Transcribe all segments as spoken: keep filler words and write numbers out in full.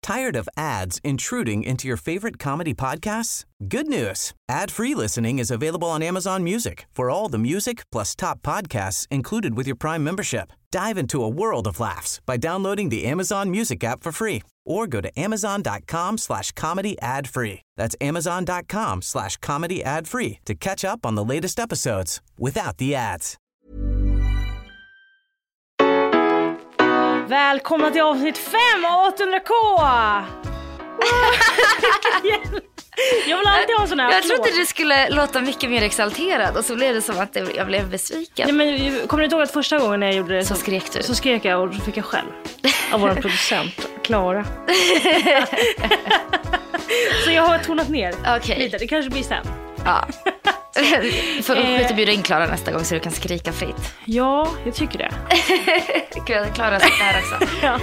Tired of ads intruding into your favorite comedy podcasts? Good news. Ad-free listening is available on Amazon Music for all the music plus top podcasts included with your Prime membership. Dive into a world of laughs by downloading the Amazon Music app for free or go to amazon.com slash comedy ad free. That's amazon.com slash comedy ad free to catch up on the latest episodes without the ads. Välkomna till avsnitt fem av åttahundra K. Jag vill alltid ha en sån här. Jag trodde du skulle låta mycket mer exalterad och så blev det som att jag blev besviken. Nej, men kommer du ihåg att första gången jag gjorde det så, så skrek du? Så skrek jag och då fick jag själv av vår producent Klara. Så jag har tonat ner okay. lite. Det kanske blir sen. Ja. Får du bjuda in Klara nästa gång så du kan skrika fritt. Ja, jag tycker det. Klara sitter här också. Ja.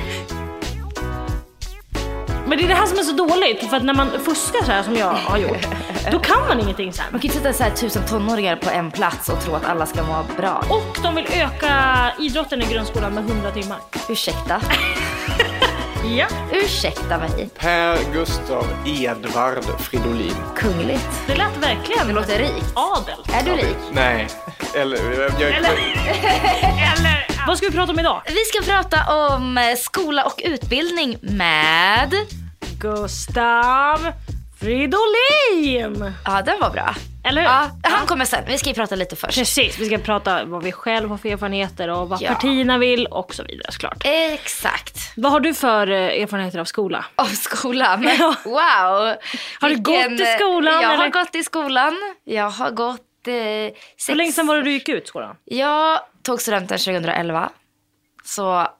Men det är det här som är så dåligt. För att när man fuskar så här som jag har gjort, då kan man ingenting sen. Man kan ju sätta så här tusen tonåringar på en plats och tro att alla ska må bra. Och de vill öka idrotten i grundskolan med hundra timmar. Ursäkta. Ja. Ursäkta mig. Per Gustav Edvard Fridolin. Kungligt. Det lät verkligen. Det låter rikt. Adel. Är du rik? Nej. Eller... Jag... Eller... Eller... Vad ska vi prata om idag? Vi ska prata om skola och utbildning med... Gustav Fridolin. Ja, den var bra. Eller hur? Ja, han kommer sen. Vi ska ju prata lite först. Precis, vi ska prata vad vi själva har för erfarenheter och vad ja. partierna vill och så vidare, såklart. Exakt. Vad har du för erfarenheter av skola? Av skolan? Wow. Har du Vilken... gått i skolan? Jag eller? har gått i skolan. Jag har gått eh, sex... Hur länge sedan var det du gick ut skolan? Jag tog studenten tjugoelva. Så... Uh,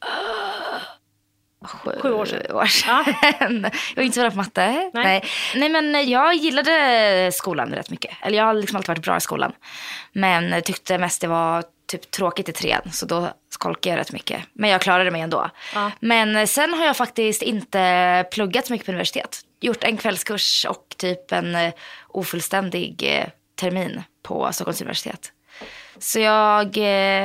sju, sju år sedan. År sedan. Ja. Jag var inte så bra på matte. Nej. Nej. Nej, men jag gillade skolan rätt mycket. Eller jag har liksom alltid varit bra i skolan. Men tyckte mest det var typ tråkigt i trean. Så då skolkade jag rätt mycket. Men jag klarade mig ändå. Ja. Men sen har jag faktiskt inte pluggat så mycket på universitet. Gjort en kvällskurs och typ en ofullständig termin på Stockholms universitet. Så jag...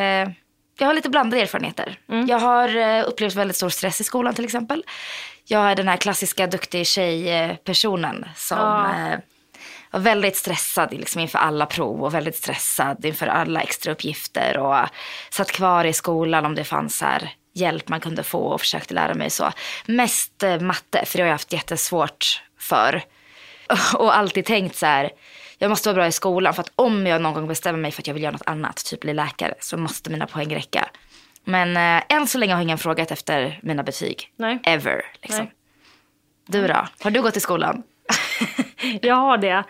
Jag har lite blandade erfarenheter. Mm. Jag har upplevt väldigt stor stress i skolan till exempel. Jag är den här klassiska duktig tjejpersonen som ja. var väldigt stressad liksom inför alla prov och väldigt stressad inför alla extra uppgifter och satt kvar i skolan om det fanns här hjälp man kunde få och försökte lära mig så. Mest matte, för det har jag haft jättesvårt för. Och alltid tänkt så här... Jag måste vara bra i skolan för att om jag någon gång bestämmer mig för att jag vill göra något annat, typ bli läkare, så måste mina poäng räcka. Men äh, än så länge har jag ingen frågat efter mina betyg. Nej. Ever, liksom. Nej. Du då? Har du gått i skolan? Jag har det.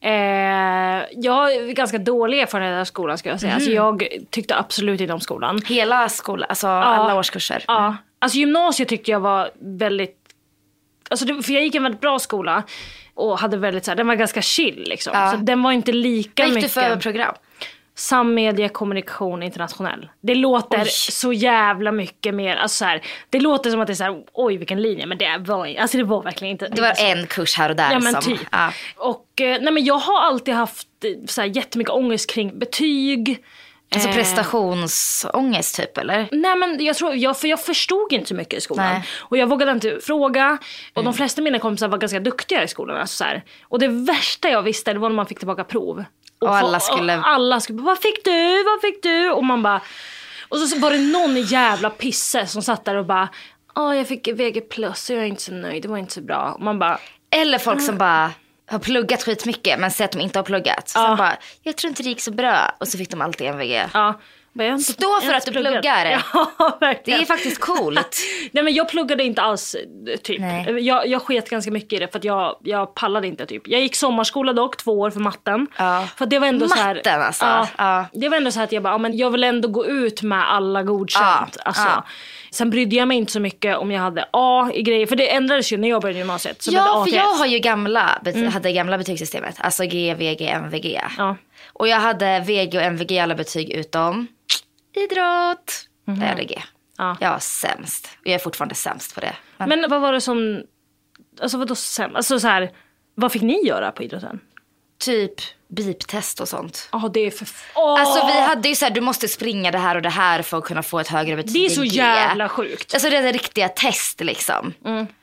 Eh, jag har ganska dålig erfarenhet av skolan, ska jag säga. Mm. Alltså, jag tyckte absolut inte om skolan. Hela skolan, alltså ja. alla årskurser. Ja, mm. Alltså gymnasiet tyckte jag var väldigt... Alltså, det, för jag gick i en väldigt bra skola. Och hade väldigt så här, den var ganska chill liksom. Ja. Så den var inte lika mycket. Vad gick du för program? Sammedia, kommunikation, internationell. Det låter oj. så jävla mycket mer. Alltså så här, det låter som att det är så här, oj vilken linje. Men det var, alltså det var verkligen inte. Det var inte en kurs här och där. Ja men som, typ. Ja. Och nej men jag har alltid haft så här, jättemycket ångest kring betyg. Alltså prestationsångest typ, eller? Nej men jag tror, jag, för jag förstod inte så mycket i skolan. Nej. Och jag vågade inte fråga. Och mm. de flesta av mina kompisar var ganska duktiga i skolan. Alltså så här. Och det värsta jag visste, det var när man fick tillbaka prov. Och, och alla skulle... Och alla skulle, vad fick du? Vad fick du? Och man bara... Och så var det någon jävla pisse som satt där och bara... Ja, jag fick V G plus och jag är inte så nöjd. Det var inte så bra. Och man bara... Eller folk mm. som bara... har pluggat skitmycket men säger att de inte har pluggat. Så ja. bara, jag tror inte det gick så bra. Och så fick de alltid en V G. Ja. Inte, Stå för att du pluggar. pluggar. Ja, verkligen. Det är faktiskt coolt. Nej men jag pluggade inte alls typ. Jag, jag sket ganska mycket i det för att jag, jag pallade inte typ. Jag gick sommarskola dock två år för matten. Ja. För det var ändå matten så här, alltså. Ja, ja. Det var ändå så här att jag bara, ja, men jag vill ändå gå ut med alla godkänt. Ja. Alltså. Ja. Sen brydde jag mig inte så mycket om jag hade A i grejer. För det ändrades ju när jag började gymnasiet. Så ja, A för jag har ju gamla, bet- mm. hade gamla betygssystemet. Alltså G, V G, M V G. Ja. Och jag hade V G och M V G alla betyg utom idrott. Mm. Där hade G. Ja. Jag var sämst. Jag är fortfarande sämst på det. Men, Men vad var det som... Alltså vadå sämst? Alltså så här... Vad fick ni göra på idrotten? Typ biptest och sånt. Ja, oh, det är för... Oh! Alltså vi hade ju så här, du måste springa det här och det här för att kunna få ett högre betyg. Det är så jävla sjukt. Alltså det är riktiga test liksom. Mm.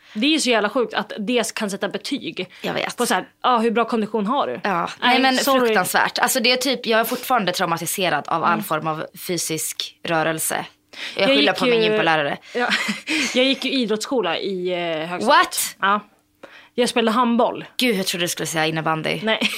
Det är ju så jävla sjukt att det kan sätta betyg. Jag vet. På så här, ah, hur bra kondition har du? Ja. Nej, men sorry. fruktansvärt. Alltså det är typ, jag är fortfarande traumatiserad av all mm. form av fysisk rörelse. Jag, jag skyller på min gympalärare. Ja, jag gick ju idrottsskola i eh, högstadiet. What? Ja. Jag spelade handboll. Gud, jag trodde du skulle säga innebandy. Nej.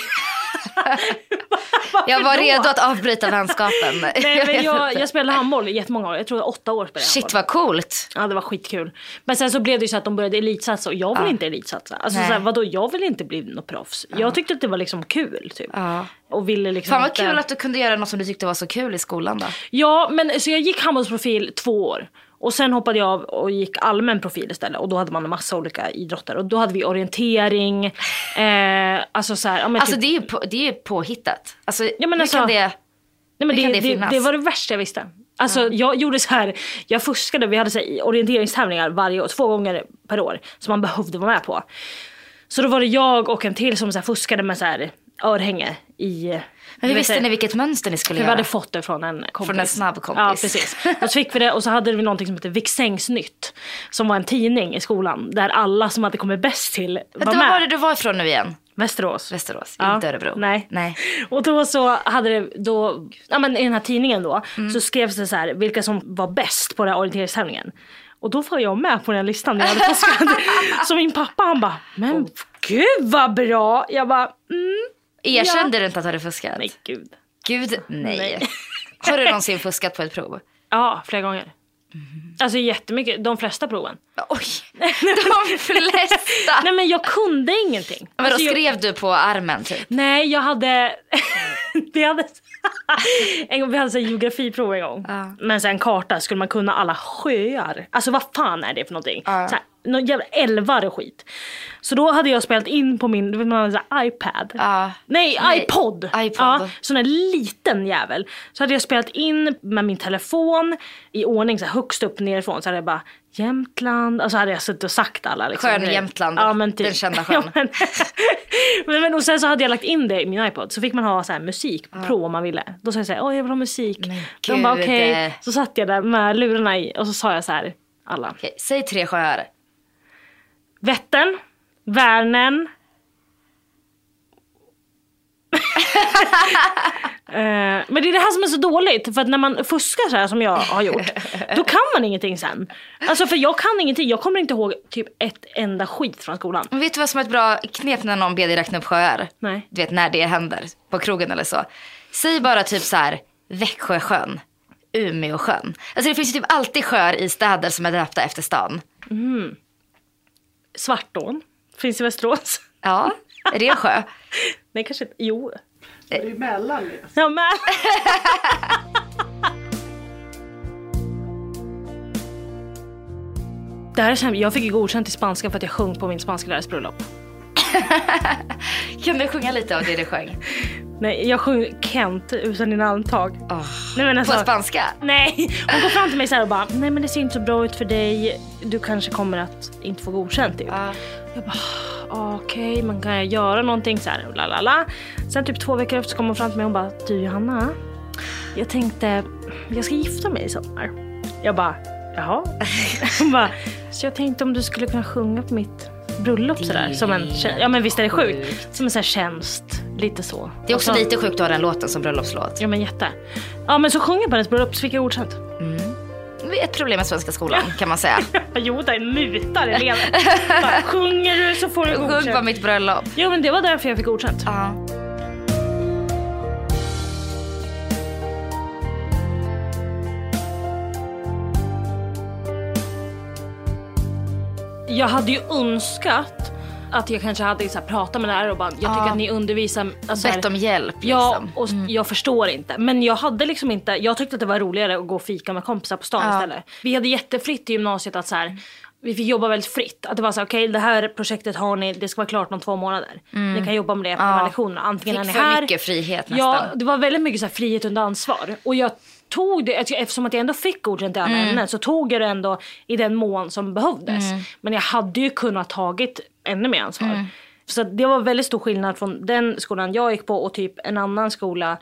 Jag var redo att avbryta vänskapen. Nej, men jag, jag spelade handboll i jättemånga år. Jag tror åtta år spelade Shit, handboll. vad coolt. Ja, det var skitkul. Men sen så blev det ju så att de började elitsatsa. Och jag vill ja. inte elitsatsa. Alltså så här, vadå, jag vill inte bli något proffs. Ja. Jag tyckte att det var liksom kul typ. Ja. Och ville liksom Fan vad inte... kul att du kunde göra något som du tyckte var så kul i skolan då. Ja, men så jag gick handbollsprofil två år. Och sen hoppade jag av och gick allmän profil istället. Och då hade man en massa olika idrotter. Och då hade vi orientering. Eh, alltså så här, ja, men alltså typ... det är ju på, det är påhittat. Alltså, ja, men hur alltså, kan det, nej, men hur det, kan det det finnas? Det var det värsta jag visste. Alltså ja. jag gjorde så här. Jag fuskade, vi hade så här, orienteringstävlingar varje år. Två gånger per år. Som man behövde vara med på. Så då var det jag och en till som så här, fuskade med så här örhänge i... Men hur visste här, ni vilket mönster ni skulle göra? Vi göra? hade fått det från en kompis. Från en snabb kompis. Ja, precis. Och så fick vi det, och så hade vi någonting som heter Viksängsnytt. Som var en tidning i skolan. Där alla som hade kommit bäst till var men då med. var det du var ifrån nu igen? Västerås. Västerås, ja. inte Örebro. Nej. Nej. Och då så hade det då, ja men i den här tidningen då, mm. så skrevs det så här, vilka som var bäst på den här orienteringstävlingen. Och då var jag med på den listan. Jag hade fuskat. Så min pappa han bara, men oh. gud vad bra. Jag bara, mm. Erkände ja. du inte att du hade fuskat? Nej, gud. Gud, nej. nej. Har du någonsin fuskat på ett prov? Ja, flera gånger. Mm. Alltså jättemycket, de flesta proven. Oj, de flesta. Nej men jag kunde ingenting. Men alltså, då skrev jag... du på armen typ? Nej, jag hade... Vi hade... en gång, vi hade så geografiprov en gång. Uh. Men sen en karta skulle man kunna alla sjöar. Alltså vad fan är det för någonting? Uh. Så här, någon jävla älvar och skit. Så då hade jag spelat in på min, du vet man, så här, iPad. Uh. Nej, Nej, iPod. iPod. Ja, sån här liten jävel. Så hade jag spelat in med min telefon i ordning så här, högst upp nerifrån. Så hade jag bara Jämtland. Alltså hade jag suttit och sagt alla. Liksom. Sjön Jämtland. Ja, men typ. Den kända sjön. Ja, men, men, men, och sen så hade jag lagt in det i min iPod. Så fick man ha så här, musik på prov om man ville. Då sa jag så här, åh jag vill ha musik. Men de bara okej. Okay. Så satt jag där med lurarna i. Och så sa jag så här, alla. Okay. Säg tre sjöar. Vättern, Värnen. uh, men det är det här som är så dåligt. För att när man fuskar så här som jag har gjort, då kan man ingenting sen. Alltså för jag kan ingenting. Jag kommer inte ihåg typ ett enda skit från skolan. Men vet du vad som är ett bra knep när någon ber dig räkna upp sjöar? Nej. Du vet när det händer på krogen eller så. Säg bara typ så här Växjösjön, Umeåsjön. Alltså det finns ju typ alltid sjöar i städer som är döpta efter stan. Mm. Svartån finns i Västerås. Ja, är det en sjö? Nej, kanske inte. Jo. Det är ju Mällan. Ja, men. Det här är så här, jag fick ju godkänt i spanska för att jag sjöng på min spanska lärares bröllop. Kan du sjunga lite av det du sjöng? Nej, jag sjöng Kent utan dina antag. Oh. Nej, men alltså, på spanska? Nej, hon går fram till mig så här och bara, nej men det ser inte så bra ut för dig. Du kanske kommer att inte få godkänt typ. Uh. Jag bara, okej, okay, man kan jag göra någonting så här, lalala. Sen typ två veckor efter så kom hon fram till mig och bara, du Johanna, jag tänkte, jag ska gifta mig i sommar. Jag bara, jaha. Hon bara, så jag tänkte om du skulle kunna sjunga på mitt bröllop sådär, som en, ja men visst är det sjukt, som en sån här tjänst, lite så. Det är också så, lite sjukt att ha den låten som bröllopslåt. Ja men jätte. Ja men så sjunger jag på hennes bröllop så fick jag godkänt. Mm. Det är ett problem med svenska skolan kan man säga. Jo, det är mutar elever. Bara, sjunger du så får du godkänt. Sjung på mitt bröllop. Ja men det var därför jag fick godkänt. Ja. Jag hade ju önskat att jag kanske hade så här, pratat med lärare och bara, jag tycker ja. att ni undervisar alltså, bett om hjälp liksom. Ja, och mm. jag förstår inte. Men jag hade liksom inte, jag tyckte att det var roligare att gå och fika med kompisar på stan ja. istället. Vi hade jättefritt i gymnasiet att så här, vi fick jobba väldigt fritt. Att det var så okej, okay, det här projektet har ni, det ska vara klart om två månader. Mm. Ni kan jobba med det på ja. de här lektionerna. Antingen fick är ni här. För mycket frihet nästan. Ja, det var väldigt mycket så här, frihet under ansvar. Och jag tog det, eftersom att jag ändå fick godkänt i alla mm. ämnen, så tog jag det ändå i den mån som behövdes. Mm. Men jag hade ju kunnat tagit ännu mer ansvar. Mm. Så det var väldigt stor skillnad från den skolan jag gick på och typ en annan skola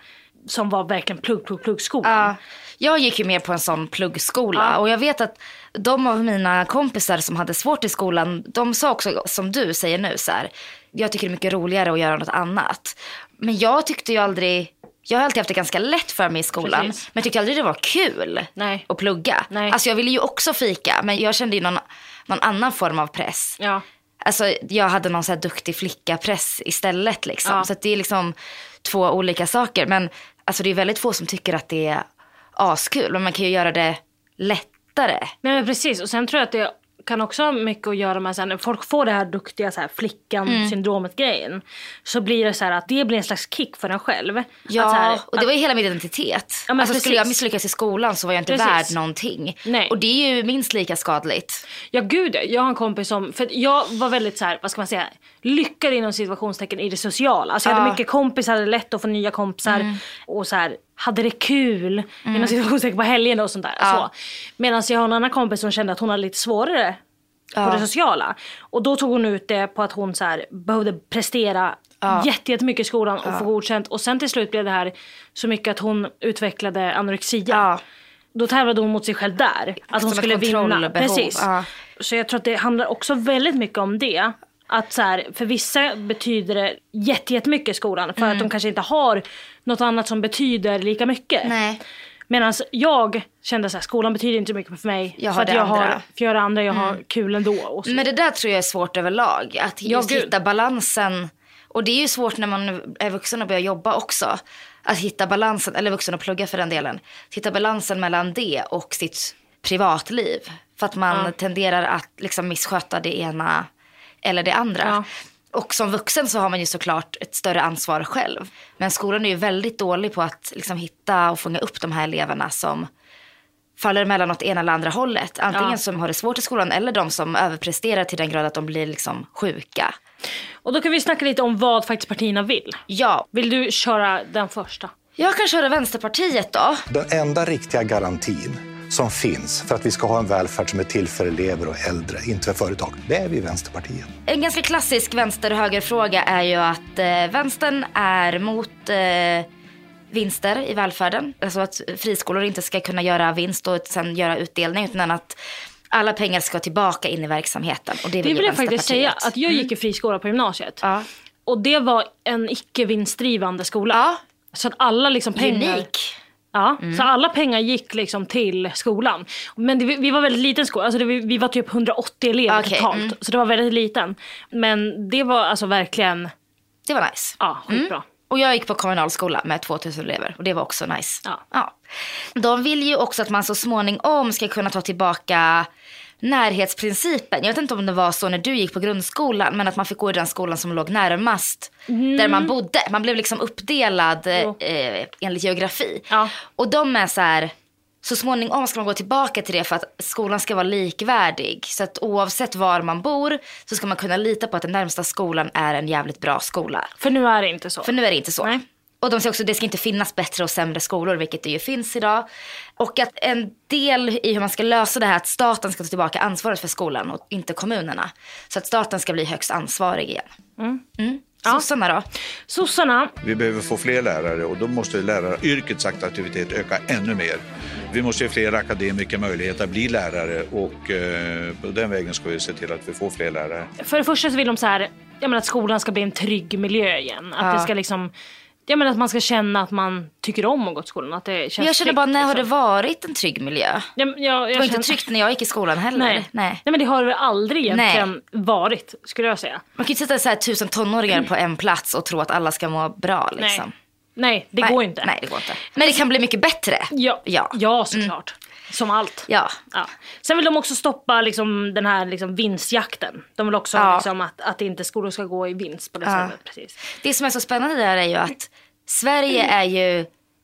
som var verkligen plugg, plugg, pluggskolan. Ja, jag gick ju med på en sån pluggskola. Ja. Och jag vet att de av mina kompisar som hade svårt i skolan, de sa också, som du säger nu, så här, jag tycker det är mycket roligare att göra något annat. Men jag tyckte ju aldrig, jag har alltid haft det ganska lätt för mig i skolan. Precis. Men jag tyckte aldrig det var kul Nej. att plugga. Nej. Alltså jag ville ju också fika, men jag kände ju någon, någon annan form av press. Ja. Alltså jag hade någon så här duktig flicka-press istället liksom. Ja. Så att det är liksom två olika saker. Men alltså det är väldigt få som tycker att det är askul. Men man kan ju göra det lättare. Nej men precis, och sen tror jag att det kan också ha mycket att göra med så här, när folk får det här duktiga så här, flickan-syndromet-grejen mm. så blir det så här att det blir en slags kick för en själv. Ja, att, så här, och det var ju hela min identitet. Ja, alltså skulle jag misslyckas i skolan så var jag inte precis. värd någonting. Nej. Och det är ju minst lika skadligt. Ja gud, jag har en kompis som, för jag var väldigt så här, vad ska man säga, lyckad inom situationstecken i det sociala. Alltså jag hade ja. mycket kompisar, hade lätt att få nya kompisar mm. och så här, hade det kul mm. inom situationstecken på helgen och sånt där. Ja. Medan jag har en annan kompis som kände att hon hade lite svårare ja. på det sociala. Och då tog hon ut det på att hon så här, behövde prestera ja. jättemycket i skolan och ja. få godkänt. Och sen till slut blev det här så mycket att hon utvecklade anorexia. Ja. Då tävlade hon mot sig själv där. Att hon skulle vinna. Precis. Ja. Så jag tror att det handlar också väldigt mycket om det. Att så här, för vissa betyder det jättemycket i skolan. För mm. att de kanske inte har något annat som betyder lika mycket. Nej. Medan jag kände så här, skolan betyder inte mycket för mig. Jag för att jag andra. har för jag andra, jag mm. har kul ändå. Och så. Men det där tror jag är svårt överlag. Att just ja, hitta balansen. Och det är ju svårt när man är vuxen och börjar jobba också. Att hitta balansen, eller vuxen och plugga för den delen. Att hitta balansen mellan det och sitt privatliv. För att man ja. tenderar att liksom missköta det ena eller det andra. Ja. Och som vuxen så har man ju såklart ett större ansvar själv. Men skolan är ju väldigt dålig på att liksom hitta och fånga upp de här eleverna som faller mellan åt ena eller andra hållet. Antingen ja. som har det svårt i skolan eller de som överpresterar till den grad att de blir liksom sjuka. Och då kan vi snacka lite om vad faktiskt partierna vill. Ja. Vill du köra den första? Jag kan köra Vänsterpartiet då. Den enda riktiga garantin som finns för att vi ska ha en välfärd som är till för elever och äldre, inte för företag, det är vi i Vänsterpartiet. En ganska klassisk vänster-höger-fråga är ju att eh, vänstern är mot eh, vinster i välfärden. Alltså att friskolor inte ska kunna göra vinst och sen göra utdelning, utan att alla pengar ska tillbaka in i verksamheten. Och det vill, det vill jag faktiskt säga, att jag gick i friskola på gymnasiet. Ja. Och det var en icke-vinstdrivande skola. Ja. Så att alla liksom pengar... Unik. Ja, mm. så alla pengar gick liksom till skolan. Men det, vi var väldigt liten skola. Alltså det, vi var typ hundraåttio elever okay. totalt. Mm. Så det var väldigt liten. Men det var alltså verkligen... Det var nice. Ja, skitbra. Mm. Och jag gick på kommunalskola med tvåtusen elever. Och det var också nice. Ja. Ja. De vill ju också att man så småningom ska kunna ta tillbaka närhetsprincipen. Jag vet inte om det var så när du gick på grundskolan, men att man fick gå i den skolan som låg närmast mm. där man bodde. Man blev liksom uppdelad eh, enligt geografi. Ja. Och de är så här, så småningom ska man gå tillbaka till det för att skolan ska vara likvärdig. Så att oavsett var man bor så ska man kunna lita på att den närmsta skolan är en jävligt bra skola. För nu är det inte så. För nu är det inte så. Nej. Och de säger också att det ska inte finnas bättre och sämre skolor, vilket det ju finns idag. Och att en del i hur man ska lösa det här, att staten ska ta tillbaka ansvaret för skolan och inte kommunerna. Så att staten ska bli högst ansvarig igen. Mm. Mm. Sossarna då? Sossarna. Vi behöver få fler lärare och då måste läraryrkets attraktivitet öka ännu mer. Vi måste ge fler akademiker möjlighet att bli lärare och eh, på den vägen ska vi se till att vi får fler lärare. För det första så vill de så här, jag menar att skolan ska bli en trygg miljö igen. Att ja. det ska liksom... Jag menar att man ska känna att man tycker om att gå till skolan. Att det känns jag känner tryggt, bara, när liksom. har det varit en trygg miljö? Ja, jag, jag det var känner... inte tryggt när jag gick i skolan heller. Nej, Nej. Nej men det har det väl aldrig egentligen Nej. varit, skulle jag säga. Man kan ju sätta så här tusen tonåringar på en plats och tro att alla ska må bra liksom. Nej, Nej det Nej. går inte. Nej, det går inte. Men det kan bli mycket bättre. Ja, ja. ja såklart. Mm. Som allt. Ja. Ja. Sen vill de också stoppa liksom, den här liksom, vinstjakten. De vill också ja. liksom, att, att inte skolor ska gå i vinst på det ja. sättet. Precis. Det som är så spännande där är ju att Sverige är ju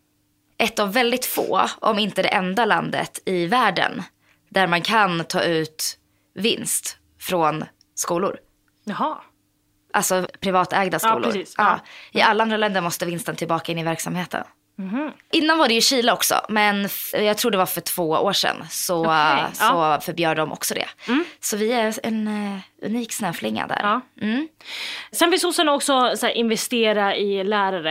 ett av väldigt få, om inte det enda landet i världen där man kan ta ut vinst från skolor. Jaha. Alltså privatägda skolor. Ja, precis. Ja. I alla andra länder måste vinsten tillbaka in i verksamheten. Mm-hmm. Innan var det ju Chile också, men jag tror det var för två år sedan så, okay. så ja. förbjöd de också det. Mm. Så vi är en uh, unik snöflinga där. Ja. Mm. Sen vill sossarna också så här, investera i lärare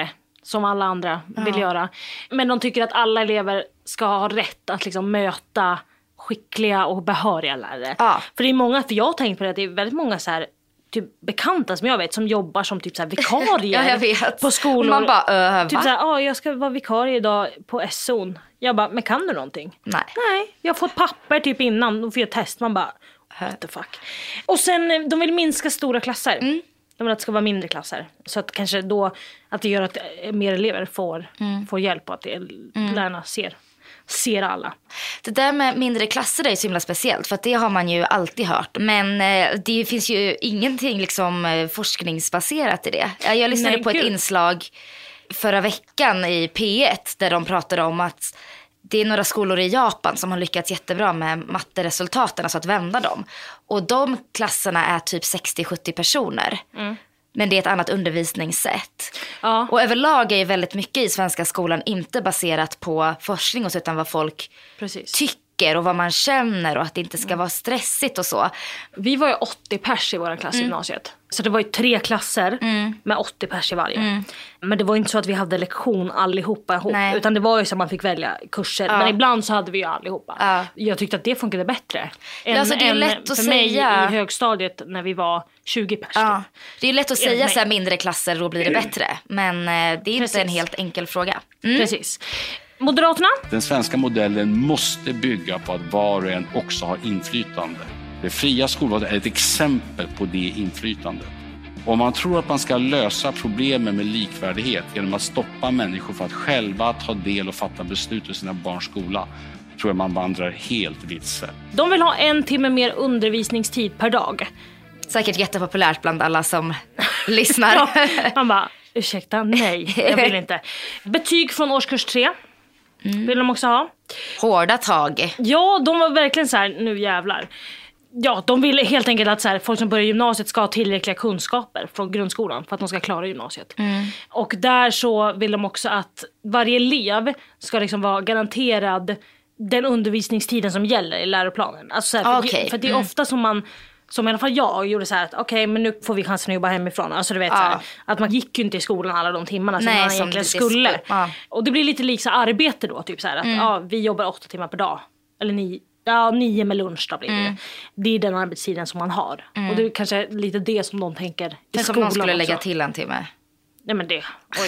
som alla andra Ja. vill göra. Men de tycker att alla elever ska ha rätt att liksom möta skickliga och behöriga lärare. Ja. För det är många, för jag har tänkt på det, att det är väldigt många så här typ bekanta som jag vet som jobbar som typ så här vikarier Ja, jag vet. på skolor. Man bara, öva. Typ så här, ja, jag ska vara vikarie idag på S O. Jag bara, men kan du någonting? Nej. Nej, jag har fått papper typ innan och får göra test. Man bara, what the fuck. Och sen, de vill minska stora klasser. Mm. De vill att det ska vara mindre klasser. Så att kanske då, att det gör att mer elever får, Mm. får hjälp och att det, mm. lärarna ser. Ser alla. Det där med mindre klasser är så himla speciellt, för att det har man ju alltid hört. Men eh, det finns ju ingenting liksom eh, forskningsbaserat i det. Jag lyssnade Nej, på ett gud. inslag förra veckan i P ett där de pratade om att det är några skolor i Japan som har lyckats jättebra med matteresultaten, alltså att vända dem. Och de klasserna är typ sextio till sjuttio personer. Mm. Men det är ett annat undervisningssätt. Ja. Och överlag är ju väldigt mycket i svenska skolan inte baserat på forskning och så, utan vad folk Precis. tycker och vad man känner och att det inte ska vara stressigt och så. Vi var ju åttio pers i våra klass i Mm. gymnasiet. Så det var ju tre klasser Mm. med åttio pers i varje. Mm. Men det var inte så att vi hade lektion allihopa ihop. Nej. Utan det var ju så att man fick välja kurser. Ja. Men ibland så hade vi ju allihopa. Ja. Jag tyckte att det funkade bättre. Ja, alltså det är än lätt att för mig säga. i högstadiet när vi var tjugo pers. Ja. Det är ju lätt att säga Nej. så här mindre klasser, då blir det bättre. Men eh, det är inte Precis. en helt enkel fråga. Mm. Precis. Moderaterna? Den svenska modellen måste bygga på att var och en också har inflytande. Det fria skolvalet är ett exempel på det inflytandet. Om man tror att man ska lösa problemen med likvärdighet genom att stoppa människor för att själva ta del och fatta beslut i sina barns skola, tror jag man vandrar helt vilse. De vill ha en timme mer undervisningstid per dag. Säkert jättepopulärt bland alla som lyssnar. Ja, man bara, ursäkta, nej, jag vill inte. Betyg från årskurs tre Mm. vill de också ha. Hårda tag. Ja, de var verkligen så här, nu jävlar. Ja, de ville helt enkelt att så här, folk som börjar gymnasiet ska ha tillräckliga kunskaper från grundskolan för att de ska klara gymnasiet. Mm. Och där så vill de också att varje elev ska liksom vara garanterad den undervisningstiden som gäller i läroplanen. Alltså så här, för, Okej. för det är Mm. ofta som man, som i alla fall jag gjorde så här att okej, okay, men nu får vi chansen att jobba hemifrån. Alltså du vet Ja. så här, att man gick ju inte i skolan alla de timmarna som Nej, man som egentligen det skulle. skulle. Ja. Och det blir lite likt så här arbete då, typ så här att Mm. ja, vi jobbar åtta timmar per dag. Eller nio, ja, nio med lunch då blir det. Mm. Det är den arbetstiden som man har. Mm. Och det är kanske lite det som de tänker i Tänk om skolan någon skulle lägga också. till en timme. Nej men det, oj.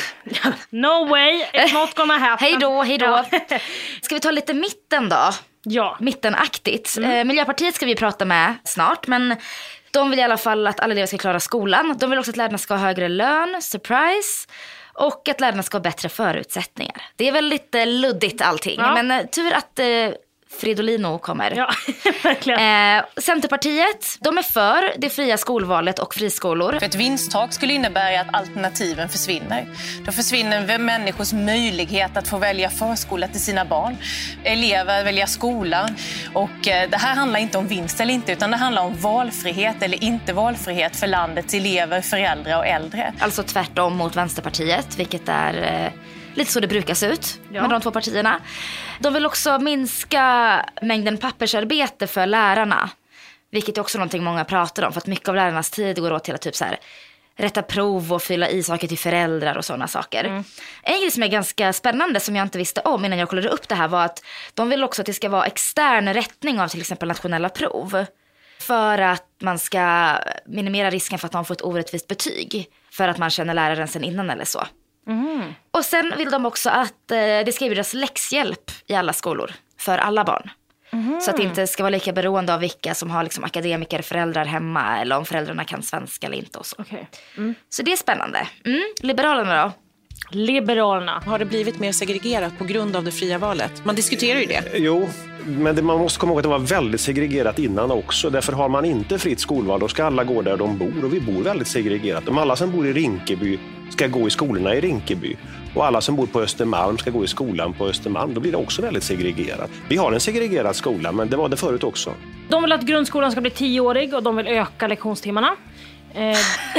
No way, it's not gonna happen. Hej då, hej då. Ja. Ska vi ta lite mitten då? Ja. Mittenaktigt. Mm. Eh, Miljöpartiet ska vi prata med snart, men de vill i alla fall att alla elever ska klara skolan. De vill också att lärarna ska ha högre lön, surprise. Och att lärarna ska ha bättre förutsättningar. Det är väl lite luddigt allting. Ja. Men eh, tur att eh, Fridolino kommer. Ja, verkligen. Eh, Centerpartiet, de är för det fria skolvalet och friskolor. För ett vinsttak skulle innebära att alternativen försvinner. Då försvinner människors möjlighet att få välja förskola till sina barn. Elever välja skola. Och eh, det här handlar inte om vinst eller inte, utan det handlar om valfrihet eller inte valfrihet för landets elever, föräldrar och äldre. Alltså tvärtom mot Vänsterpartiet, vilket är eh, lite så det brukar se ut Ja. med de två partierna. De vill också minska mängden pappersarbete för lärarna, vilket är också någonting många pratar om, för att mycket av lärarnas tid går åt till att typ så här, rätta prov och fylla i saker till föräldrar och sådana saker. Mm. En grej som är ganska spännande som jag inte visste om innan jag kollade upp det här var att de vill också att det ska vara extern rättning av till exempel nationella prov. För att man ska minimera risken för att man får ett orättvist betyg. För att man känner läraren sen innan eller så. Mm. Och sen vill de också att eh, det ska erbjudas läxhjälp i alla skolor. För alla barn. Mm. Så att det inte ska vara lika beroende av vilka som har liksom akademiker, föräldrar hemma. Eller om föräldrarna kan svenska eller inte och så. Okay. Mm. Så det är spännande. Mm. Liberalerna då? Liberalerna. Har det blivit mer segregerat på grund av det fria valet? Man diskuterar ju det. Jo, men det, man måste komma ihåg att det var väldigt segregerat innan också. Därför har man inte fritt skolval, då ska alla gå där de bor. Och vi bor väldigt segregerat. Om alla som bor i Rinkeby ska gå i skolorna i Rinkeby och alla som bor på Östermalm ska gå i skolan på Östermalm, då blir det också väldigt segregerat. Vi har en segregerad skola, men det var det förut också. De vill att grundskolan ska bli tioårig och de vill öka lektionstimmarna. Eh.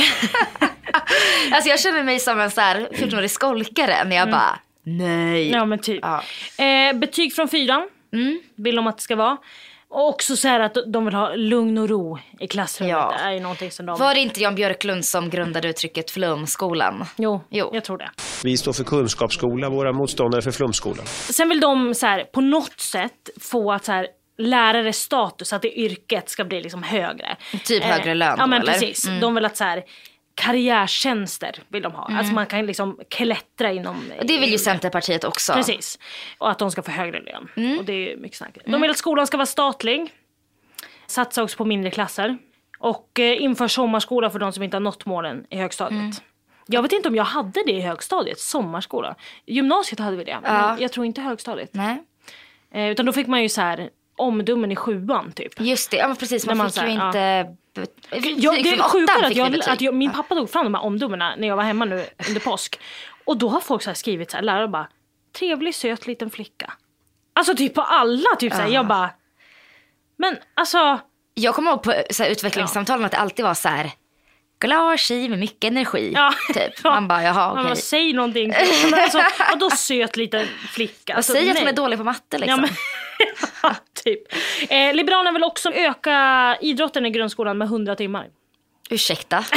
Alltså jag känner mig som en så här fjortonårig skolkare när jag mm. bara, nej. Ja men typ. Ja. Eh, betyg från fyran mm. vill de att det ska vara. Och också så här att de vill ha lugn och ro i klassrummet. Ja. Det är ju någonting som de... Var det inte Jan Björklund som grundade uttrycket flumskolan? Jo, jo, jag tror det. Vi står för kunskapsskola, våra motståndare för flumskolan. Sen vill de så här, på något sätt få att så här, lärares status, att det yrket ska bli liksom högre. Typ eh, högre lön. Ja, men eller? precis. Mm. De vill att så här, karriärtjänster vill de ha. Mm. Alltså man kan liksom klättra inom... Och det vill ju Centerpartiet också. Precis. Och att de ska få högre lön. Mm. Och det är ju mycket snack. De vill att skolan ska vara statlig. Satsa också på mindre klasser. Och eh, inför sommarskola för de som inte har nått målen i högstadiet. Mm. Jag vet inte om jag hade det i högstadiet, sommarskola. Gymnasiet hade vi det, ja. men jag tror inte högstadiet. Nej. Eh, utan då fick man ju så här omdömen i sjuan typ. Just det, ja men precis. Man, man fick ju inte... Ja. Ja, det är sjukare att, jag, att jag, min pappa tog fram de här omdomarna när jag var hemma nu under påsk. Och då har folk så här skrivit så här, lärare bara, trevlig, söt, liten flicka. Alltså typ på alla, typ så här, jag bara... Men alltså... Jag kommer ihåg på så här, utvecklingssamtalen ja. Att det alltid var så här... Glad tjej med mycket energi. Ja. Typ. Man bara, jaha okej. Okay. Säg någonting. Alltså, och då söt liten flicka. Och alltså, säg nej. att hon är dålig på matte liksom. Ja, men... typ. Eh, Liberalerna vill också öka idrotten i grundskolan med hundra timmar. Ursäkta.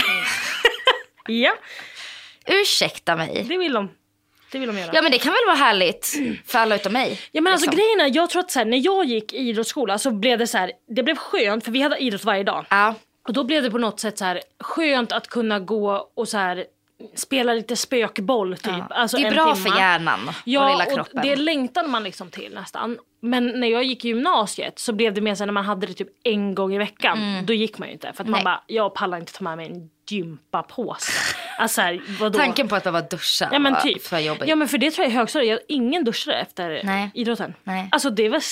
Ja. Ursäkta mig. Det vill de. Det vill de göra. Ja men det kan väl vara härligt för alla utom mig. Ja men alltså liksom. grejen är, jag tror att så här, när jag gick i idrottsskola så blev det så här, det blev skönt för vi hade idrott varje dag. Ja. Och då blev det på något sätt så här skönt att kunna gå och så här spela lite spökboll typ. Ja. Alltså det är en bra timma. för hjärnan och ja, lilla kroppen. Och det längtade man liksom till nästan. Men när jag gick i gymnasiet så blev det mer så när man hade det typ en gång i veckan. Mm. Då gick man ju inte. För att man bara, jag pallar inte ta med mig en gympapåse. Alltså här, vadå? Tanken på att behöva duscha. Ja men typ. För jobbigt. Ja men för det tror jag i högstadiet, ingen duschade efter Nej. idrotten. Nej. Alltså det var...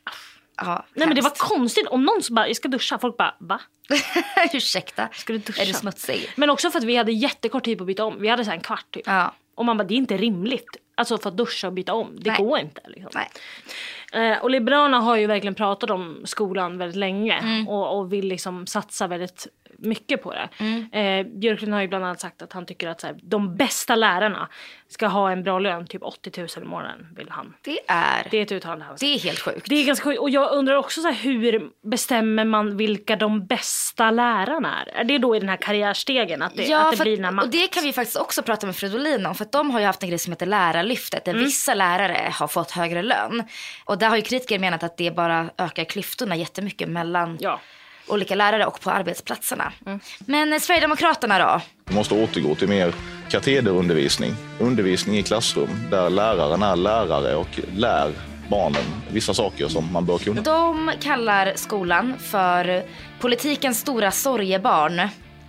Ja, nej men det var konstigt. Om någon så bara, jag ska duscha, folk bara, va? Ursäkta, ska du duscha? Är du smutsig? Men också för att vi hade jättekort tid på att byta om. Vi hade så här en kvart typ. Ja. Och man bara, det är inte rimligt. Alltså för att duscha och byta om. Det Nej. går inte liksom. Nej. Eh, och Liberalerna har ju verkligen pratat om skolan väldigt länge. Mm. Och, och vill liksom satsa väldigt mycket på det. Mm. Eh, Björklund har ju bland annat sagt att han tycker att så här, de bästa lärarna ska ha en bra lön, typ åttio tusen i månaden vill han. Det är... Det är ett uttalande här. Det är helt sjukt. Det är ganska sjukt. Och jag undrar också så här, hur bestämmer man vilka de bästa lärarna är? Är det då i den här karriärstegen att det, ja, att det blir när man... och det kan vi faktiskt också prata med Fridolin om. För att de har ju haft en grej som heter lärarlyftet. Där mm. vissa lärare har fått högre lön. Och där har ju kritiker menat att det bara ökar klyftorna jättemycket mellan... Ja. olika lärare och på arbetsplatserna. Mm. Men Sverigedemokraterna då? Vi måste återgå till mer katederundervisning. Undervisning i klassrum där läraren är lärare och lär barnen vissa saker som man bör kunna. De kallar skolan för politikens stora sorgebarn.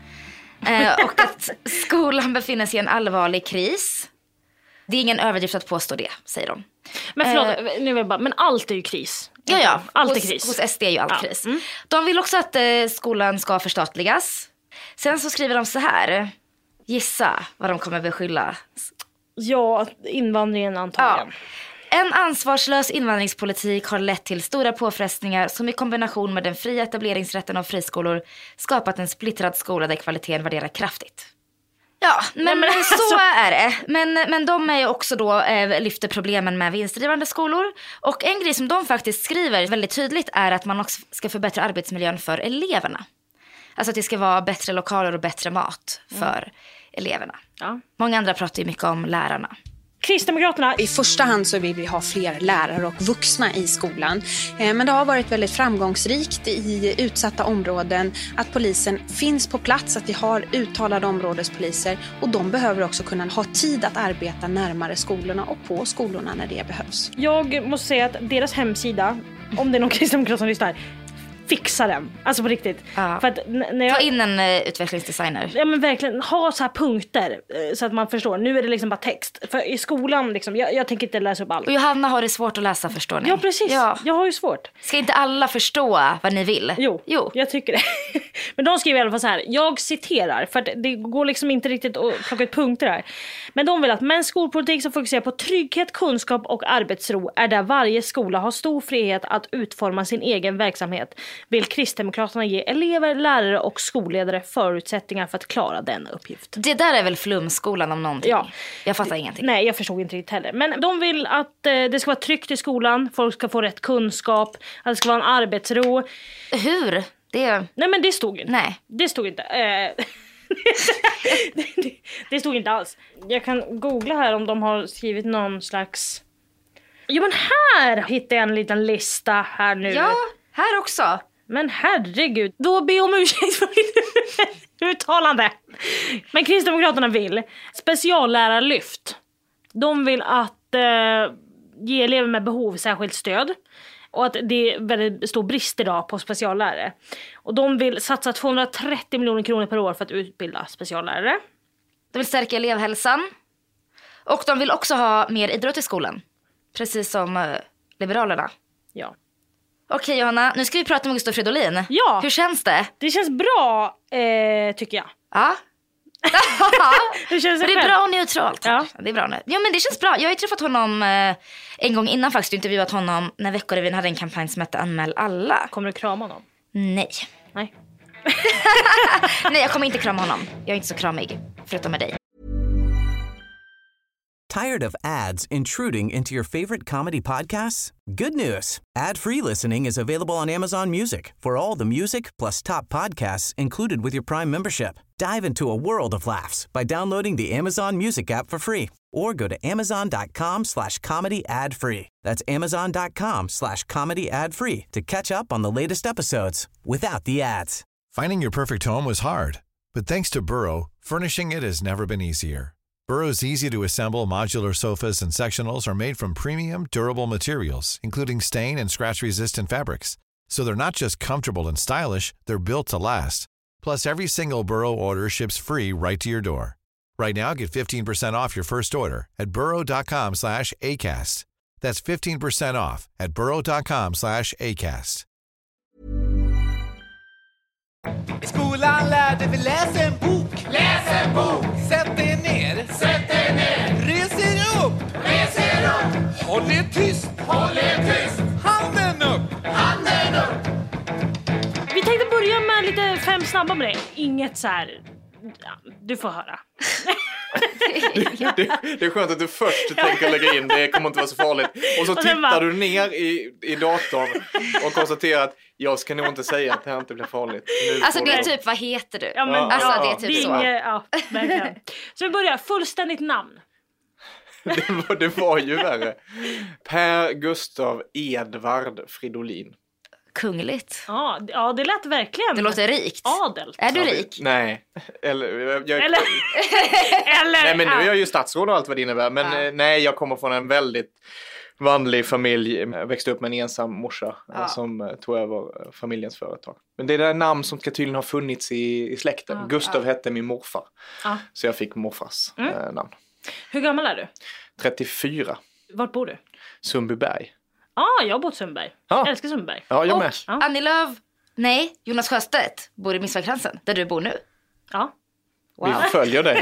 eh, och att skolan befinner sig i en allvarlig kris. Det är ingen överdrift att påstå det, säger de. Men förlåt, eh, nu vill jag bara, men allt är ju kris. Ja, ja. Allt hos, är kris. Hos S D är ju allt ja. kris. Mm. De vill också att eh, skolan ska förstatligas. Sen så skriver de så här. Gissa vad de kommer beskylla. Ja, invandringen antagligen. Ja. En ansvarslös invandringspolitik har lett till stora påfrestningar som i kombination med den fria etableringsrätten av friskolor skapat en splittrad skola där kvaliteten värderar kraftigt. Ja, men, Nej, men så alltså... är det. Men, men de är ju också då eh, lyfter problemen med vinstdrivande skolor. Och en grej som de faktiskt skriver väldigt tydligt är att man också ska förbättra arbetsmiljön för eleverna. Alltså att det ska vara bättre lokaler och bättre mat för mm. eleverna. Ja. Många andra pratar ju mycket om lärarna. Kristdemokraterna. I första hand så vill vi ha fler lärare och vuxna i skolan. Men det har varit väldigt framgångsrikt i utsatta områden att polisen finns på plats, att vi har uttalade områdespoliser och de behöver också kunna ha tid att arbeta närmare skolorna och på skolorna när det behövs. Jag måste säga att deras hemsida, om det är någon kristdemokrat som lyssnar, fixa den. Alltså på riktigt. Ja. För att när jag... Ta in en uh, utvecklingsdesigner. Ja men verkligen, ha så här punkter uh, så att man förstår. Nu är det liksom bara text. För i skolan, liksom, jag, jag tänker inte läsa upp allt. Och Johanna har det svårt att läsa, förstår ni? Ja precis, ja. Jag har ju svårt. Ska inte alla förstå vad ni vill? Jo, jo. Jag tycker det. Men de skriver i alla fall så här. Jag citerar, för att det går liksom inte riktigt att plocka ut punkter här. Men de vill att mäns skolpolitik som fokuserar på trygghet, kunskap och arbetsro är där varje skola har stor frihet att utforma sin egen verksamhet vill Kristdemokraterna ge elever, lärare och skolledare förutsättningar för att klara denna uppgift. Det där är väl flumskolan om någonting? Ja. Jag fattar ingenting. Nej, jag förstod inte riktigt heller. Men de vill att eh, det ska vara tryggt i skolan, folk ska få rätt kunskap, att det ska vara en arbetsro. Hur? Det... Nej, men det stod inte. Nej. Det stod inte. Eh... det, det stod inte alls. Jag kan googla här om de har skrivit någon slags... Jo, men här hittar jag en liten lista här nu. Ja, här också. Men herregud, då be om ursäkt för mitt uttalande. Men Kristdemokraterna vill speciallärarlyft. De vill att eh, ge elever med behov särskilt stöd. Och att det är väldigt stor brist idag på speciallärare. Och de vill satsa tvåhundratrettio miljoner kronor per år för att utbilda speciallärare. De vill stärka elevhälsan. Och de vill också ha mer idrott i skolan. Precis som uh, Liberalerna. Ja. Okej, Johanna, nu ska vi prata med Gustav Fridolin. Ja. Hur känns det? Det känns bra, eh, tycker jag. Ja. Hur känns det, det är bra och neutralt. Ja. Det är bra nu. Ja, men det känns bra. Jag har ju träffat honom eh, en gång innan faktiskt. Intervjuat honom när Veckorevyn hade en kampanj som hette Anmäl alla. Kommer du krama honom? Nej. Nej. Nej, jag kommer inte krama honom. Jag är inte så kramig, förutom med dig. Tired of ads intruding into your favorite comedy podcasts? Good news. Ad-free listening is available on Amazon Music for all the music plus top podcasts included with your Prime membership. Dive into a world of laughs by downloading the Amazon Music app for free or go to amazon.com slash comedy ad free. That's amazon.com slash comedy ad free to catch up on the latest episodes without the ads. Finding your perfect home was hard, but thanks to Burrow, furnishing it has never been easier. Burrow's easy-to-assemble modular sofas and sectionals are made from premium, durable materials, including stain and scratch-resistant fabrics. So they're not just comfortable and stylish, they're built to last. Plus, every single Burrow order ships free right to your door. Right now, get fifteen percent off your first order at burrow.com slash ACAST. That's fifteen percent off at burrow.com slash ACAST. I skolan lärde vi läsa en bok. Läs en bok. Sätt dig ner. Sätt dig ner. Res er upp. Res er upp. Håll er tyst. Håll er tyst. Handen upp. Handen upp. Vi tänkte börja med lite fem snabba med dig. Inget så här... Ja, du får höra. det, det, det är skönt att du först tänker lägga in. Det kommer inte vara så farligt. Och så och tittar bara... du ner i, i datorn och konstaterar att jag ska nog inte säga att det här inte blir farligt. Nu alltså det är typ, vad heter du? Ja, men, alltså ja, det är typ det är så. Inge, ja, verkligen. Så vi börjar. Fullständigt namn. det, var, det var ju värre. Per Gustav Edvard Fridolin. Kungligt. Ja, ja, det lät verkligen. Det låter rikt. Adelt. Är du rik? Nej. Eller... Jag, Eller... Eller nej, men nu är jag ju statsråd och allt vad det innebär. Men ja. nej, jag kommer från en väldigt vanlig familj. Jag växte upp med en ensam morsa ja. som tog över familjens företag. Men det är det namn som ska tydligen ha funnits i, i släkten. Ja. Gustav ja. hette min morfar. Ja. Så jag fick morfars mm. äh, namn. Hur gammal är du? trettiofyra. Vart bor du? Sundbyberg. Ja, ah, jag har bott i Sundbyberg. Ja. Jag älskar Sundbyberg. Ja, jag och med. Ja. Annie Lööf, nej, Jonas Sjöstedt bor i Midsommarkransen, där du bor nu. Ja. Wow. Vi följer dig.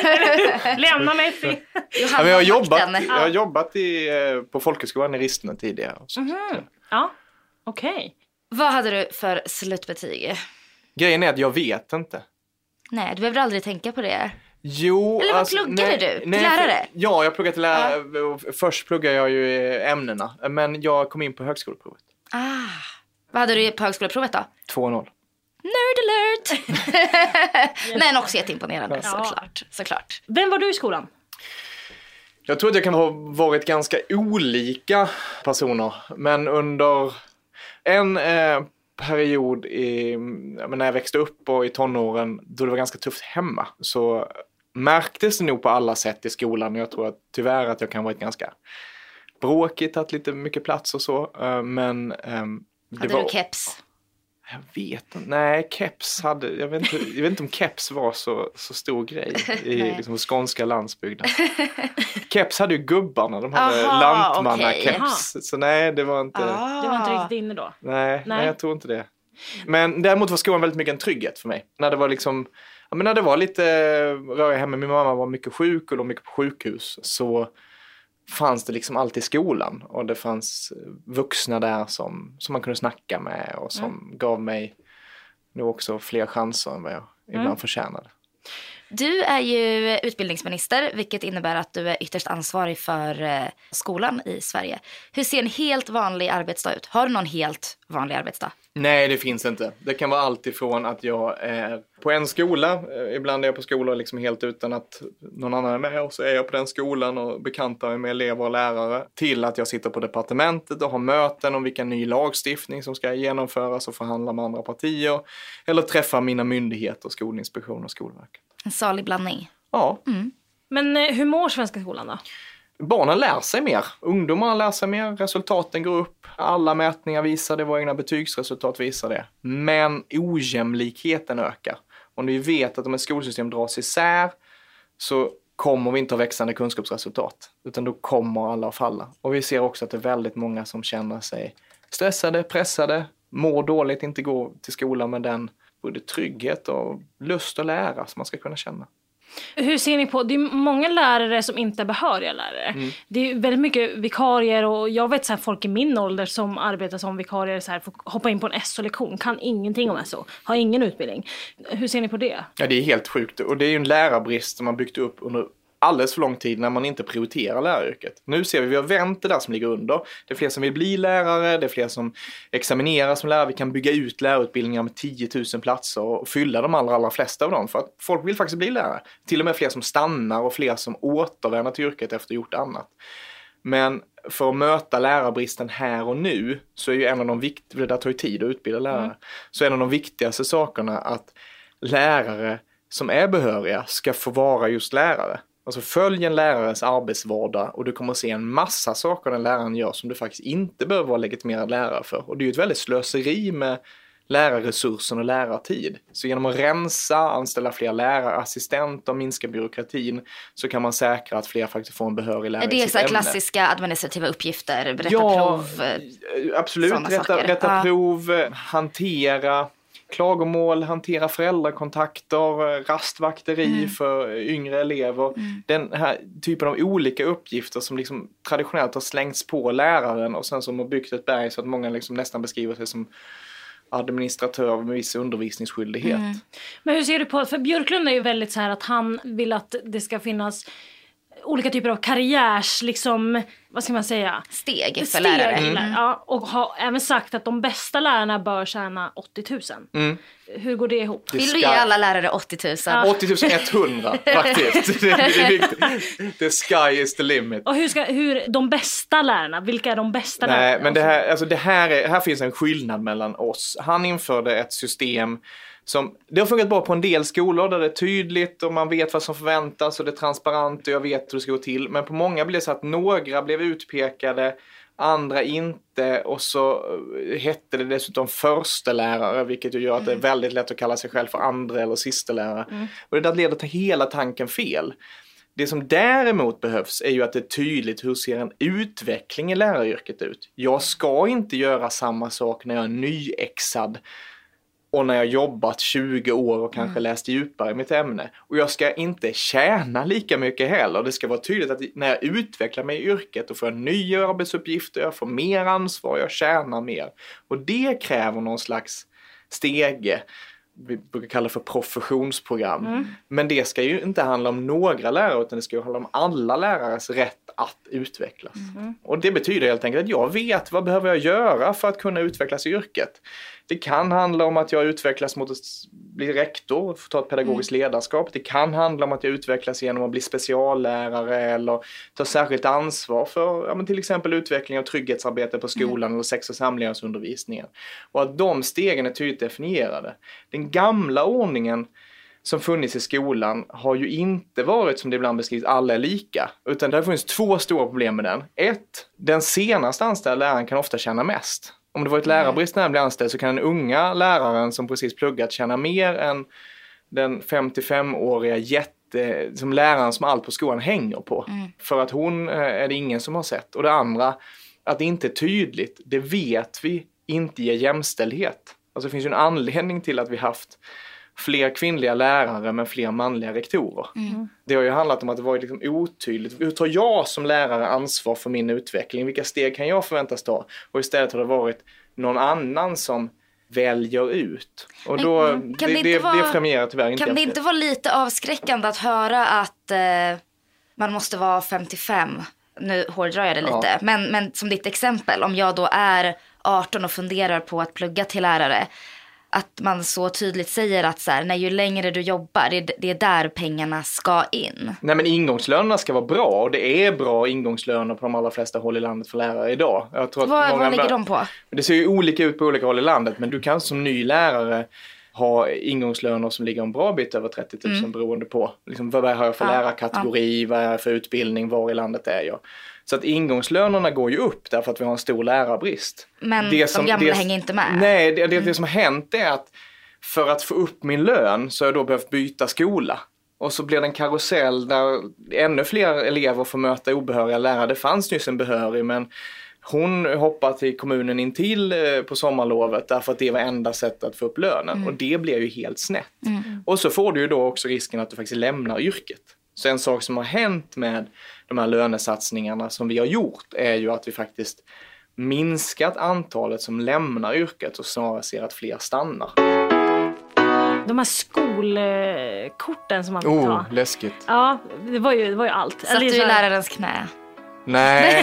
Lämna mig fri. Ja, men jag, har jobbat, jag har jobbat i, på folkhögskolan i Ristne tidigare. Mm-hmm. Ja, okej. Okay. Vad hade du för slutbetyg? Grejen är att jag vet inte. Nej, du behöver aldrig tänka på det. Jo, eller vad alltså, pluggade nej, du? Till nej, lärare? För, ja, jag pluggade till lärare. Ja. Först pluggade jag ju ämnena. Men jag kom in på högskoleprovet. Ah, vad hade du på högskoleprovet då? två noll. Nerd alert! Men också jätteimponerande, ja. såklart, såklart. Vem var du i skolan? Jag tror att jag kan ha varit ganska olika personer. Men under en eh, period i, när jag växte upp och i tonåren, då det var ganska tufft hemma, så märktes det nog på alla sätt i skolan. Jag tror att tyvärr att jag kan ha varit ganska bråkigt, haft lite mycket plats och så. Men det hade var... du keps? Jag vet inte. Nej, keps hade... Jag vet inte, jag vet inte om keps var så, så stor grej i liksom, skånska landsbygden. Keps hade ju gubbarna. De hade lantmanna-keps. Okay. Så nej, det var inte... Ah. Det var inte riktigt inne då? Nej, nej. nej, jag tror inte det. Men däremot var skolan väldigt mycket en trygghet för mig. När det var liksom... Ja, men när det var lite röriga hemma. Min mamma var mycket sjuk och låg mycket på sjukhus. Så fanns det liksom alltid i skolan. Och det fanns vuxna där som, som man kunde snacka med och som mm. gav mig nu också fler chanser än vad jag mm. ibland förtjänade. Du är ju utbildningsminister, vilket innebär att du är ytterst ansvarig för skolan i Sverige. Hur ser en helt vanlig arbetsdag ut? Har du någon helt vanlig arbetsdag? Nej, det finns inte. Det kan vara allt ifrån att jag är på en skola, ibland är jag på skolor liksom helt utan att någon annan är med, och så är jag på den skolan och bekantar mig med elever och lärare, till att jag sitter på departementet och har möten om vilken ny lagstiftning som ska genomföras och förhandla med andra partier, eller träffa mina myndigheter, Skolinspektion och Skolverket. En salig blandning. Ja. Mm. Men hur mår svenska skolan då? Barnen lär sig mer. Ungdomar lär sig mer. Resultaten går upp. Alla mätningar visar det. Våra egna betygsresultat visar det. Men ojämlikheten ökar. Om vi vet att om ett skolsystem dras isär så kommer vi inte ha växande kunskapsresultat. Utan då kommer alla att falla. Och vi ser också att det är väldigt många som känner sig stressade, pressade, mår dåligt, inte går till skolan med den både trygghet och lust att lära som man ska kunna känna. Hur ser ni på, det är många lärare som inte är behöriga lärare. Mm. Det är väldigt mycket vikarier, och jag vet så här, folk i min ålder som arbetar som vikarier så här, får hoppa in på en S O-lektion, kan ingenting om S O, har ingen utbildning. Hur ser ni på det? Ja, det är helt sjukt, och det är ju en lärarbrist som man byggt upp under alldeles för lång tid när man inte prioriterar läraryrket. Nu ser vi, vi har vänt det där som ligger under. Det är fler som vill bli lärare, det är fler som examinerar som lärare. Vi kan bygga ut lärarutbildningar med tio tusen platser och fylla de allra, allra flesta av dem. För att folk vill faktiskt bli lärare. Till och med fler som stannar och fler som återvänder till yrket efter gjort annat. Men för att möta lärarbristen här och nu så är ju en av de viktiga, det tar ju tid att utbilda lärare, mm. så en av de viktigaste sakerna att lärare som är behöriga ska få vara just lärare. Alltså följ en lärares arbetsvardag och du kommer att se en massa saker den läraren gör som du faktiskt inte behöver vara legitimerad lärare för. Och det är ju ett väldigt slöseri med lärarresursen och lärartid. Så genom att rensa, anställa fler lärarassistenter och minska byråkratin så kan man säkra att fler faktiskt får en behörig lärare. Är det så här klassiska administrativa uppgifter? Rätta ja, prov? Absolut. Rätta, rätta ja. prov, hantera klagomål, hantera föräldrakontakter, rastvakteri mm. för yngre elever. Mm. Den här typen av olika uppgifter som liksom traditionellt har slängts på läraren och sen som har byggt ett berg så att många liksom nästan beskriver sig som administratör med viss undervisningsskyldighet. Mm. Men hur ser du på, för Björklund är ju väldigt så här att han vill att det ska finnas olika typer av karriärs, liksom, vad ska man säga? Steg för Steg, lärare. Mm. Ja, och har även sagt att de bästa lärarna bör tjäna åttio tusen. Mm. Hur går det ihop? Det Vill ska... du ge alla lärare åttio tusen? Ja. åttio tusen etthundra faktiskt. det, det är viktigt. The sky is the limit. Och hur ska, hur, de bästa lärarna, vilka är de bästa Nej, lärarna? men det här, alltså det här, är, här finns en skillnad mellan oss. Han införde ett system som, det har funkat bra på en del skolor där det är tydligt och man vet vad som förväntas och det är transparent och jag vet hur det ska gå till. Men på många blev det så att några blev utpekade, andra inte, och så hette det dessutom första lärare, vilket ju gör att det är väldigt lätt att kalla sig själv för andra eller sista lärare. Mm. Och det där leder till hela tanken fel. Det som däremot behövs är ju att det är tydligt hur ser en utveckling i läraryrket ut. Jag ska inte göra samma sak när jag är nyexad och när jag jobbat tjugo år och kanske mm. läst djupare i mitt ämne. Och jag ska inte tjäna lika mycket heller. Det ska vara tydligt att när jag utvecklar mig i yrket och får nya arbetsuppgifter, jag får mer ansvar, jag tjänar mer. Och det kräver någon slags stege. Vi brukar kalla det för professionsprogram. Mm. Men det ska ju inte handla om några lärare utan det ska ju handla om alla lärares rätt att utvecklas. Mm. Och det betyder helt enkelt att jag vet vad behöver jag göra för att kunna utvecklas i yrket. Det kan handla om att jag utvecklas mot att bli rektor, få ta ett pedagogiskt mm. ledarskap. Det kan handla om att jag utvecklas genom att bli speciallärare eller ta särskilt ansvar för ja, men till exempel utveckling av trygghetsarbete på skolan mm. eller sex- och samlevnadsundervisningen. Och att de stegen är tydligt definierade. Den gamla ordningen som funnits i skolan har ju inte varit, som det ibland beskrivs, alla är lika. Utan det har funnits två stora problem med den. Ett, den senaste anställda läraren kan ofta tjäna mest. Om det var ett lärarbrist när han blir anställd så kan den unga läraren som precis pluggat tjäna mer än den femtiofemåriga jätte, som läraren som allt på skolan hänger på. Mm. För att hon är det ingen som har sett. Och det andra, att det inte är tydligt, det vet vi inte ger jämställdhet. Alltså det finns ju en anledning till att vi haft fler kvinnliga lärare men fler manliga rektorer. Mm. Det har ju handlat om att det varit liksom otydligt. Hur tar jag som lärare ansvar för min utveckling? Vilka steg kan jag förväntas ta? Och istället har det varit någon annan som väljer ut. Och då, men, kan det, det, det, vara, det premierar tyvärr inte. Kan det inte vara lite avskräckande att höra att eh, man måste vara femtiofem? Nu hårdrar jag det lite. Ja. Men, men som ditt exempel, om jag då är arton och funderar på att plugga till lärare, att man så tydligt säger att så här, nej, ju längre du jobbar, det, det är där pengarna ska in. Nej, men ingångslönerna ska vara bra, och det är bra ingångslöner på de allra flesta håll i landet för lärare idag. Jag tror att vad, många vad ligger de på? Det ser ju olika ut på olika håll i landet, men du kan som ny lärare ha ingångslöner som ligger en bra bit över trettio tusen mm. beroende på liksom, vad har jag för ja, lärarkategori, ja. vad är jag för utbildning, var i landet är jag. Så att ingångslönerna går ju upp därför att vi har en stor lärarbrist. Men det som, de gamla det, hänger inte med. Nej, det, det, mm. det som har hänt är att för att få upp min lön så har jag då behövt byta skola. Och så blir det en karusell där ännu fler elever får möta obehöriga lärare. Det fanns nyss en behörig, men hon hoppade till kommunen in till på sommarlovet därför att det var enda sättet att få upp lönen. Mm. Och det blev ju helt snett. Mm. Och så får du ju då också risken att du faktiskt lämnar yrket. Så en sak som har hänt med de här lönesatsningarna som vi har gjort är ju att vi faktiskt minskat antalet som lämnar yrket och snarare ser att fler stannar. De här skolkorten som man får oh, ta. Oh, läskigt. Ja, det var ju, det var ju allt. Satt du i lärarens knä? Nej.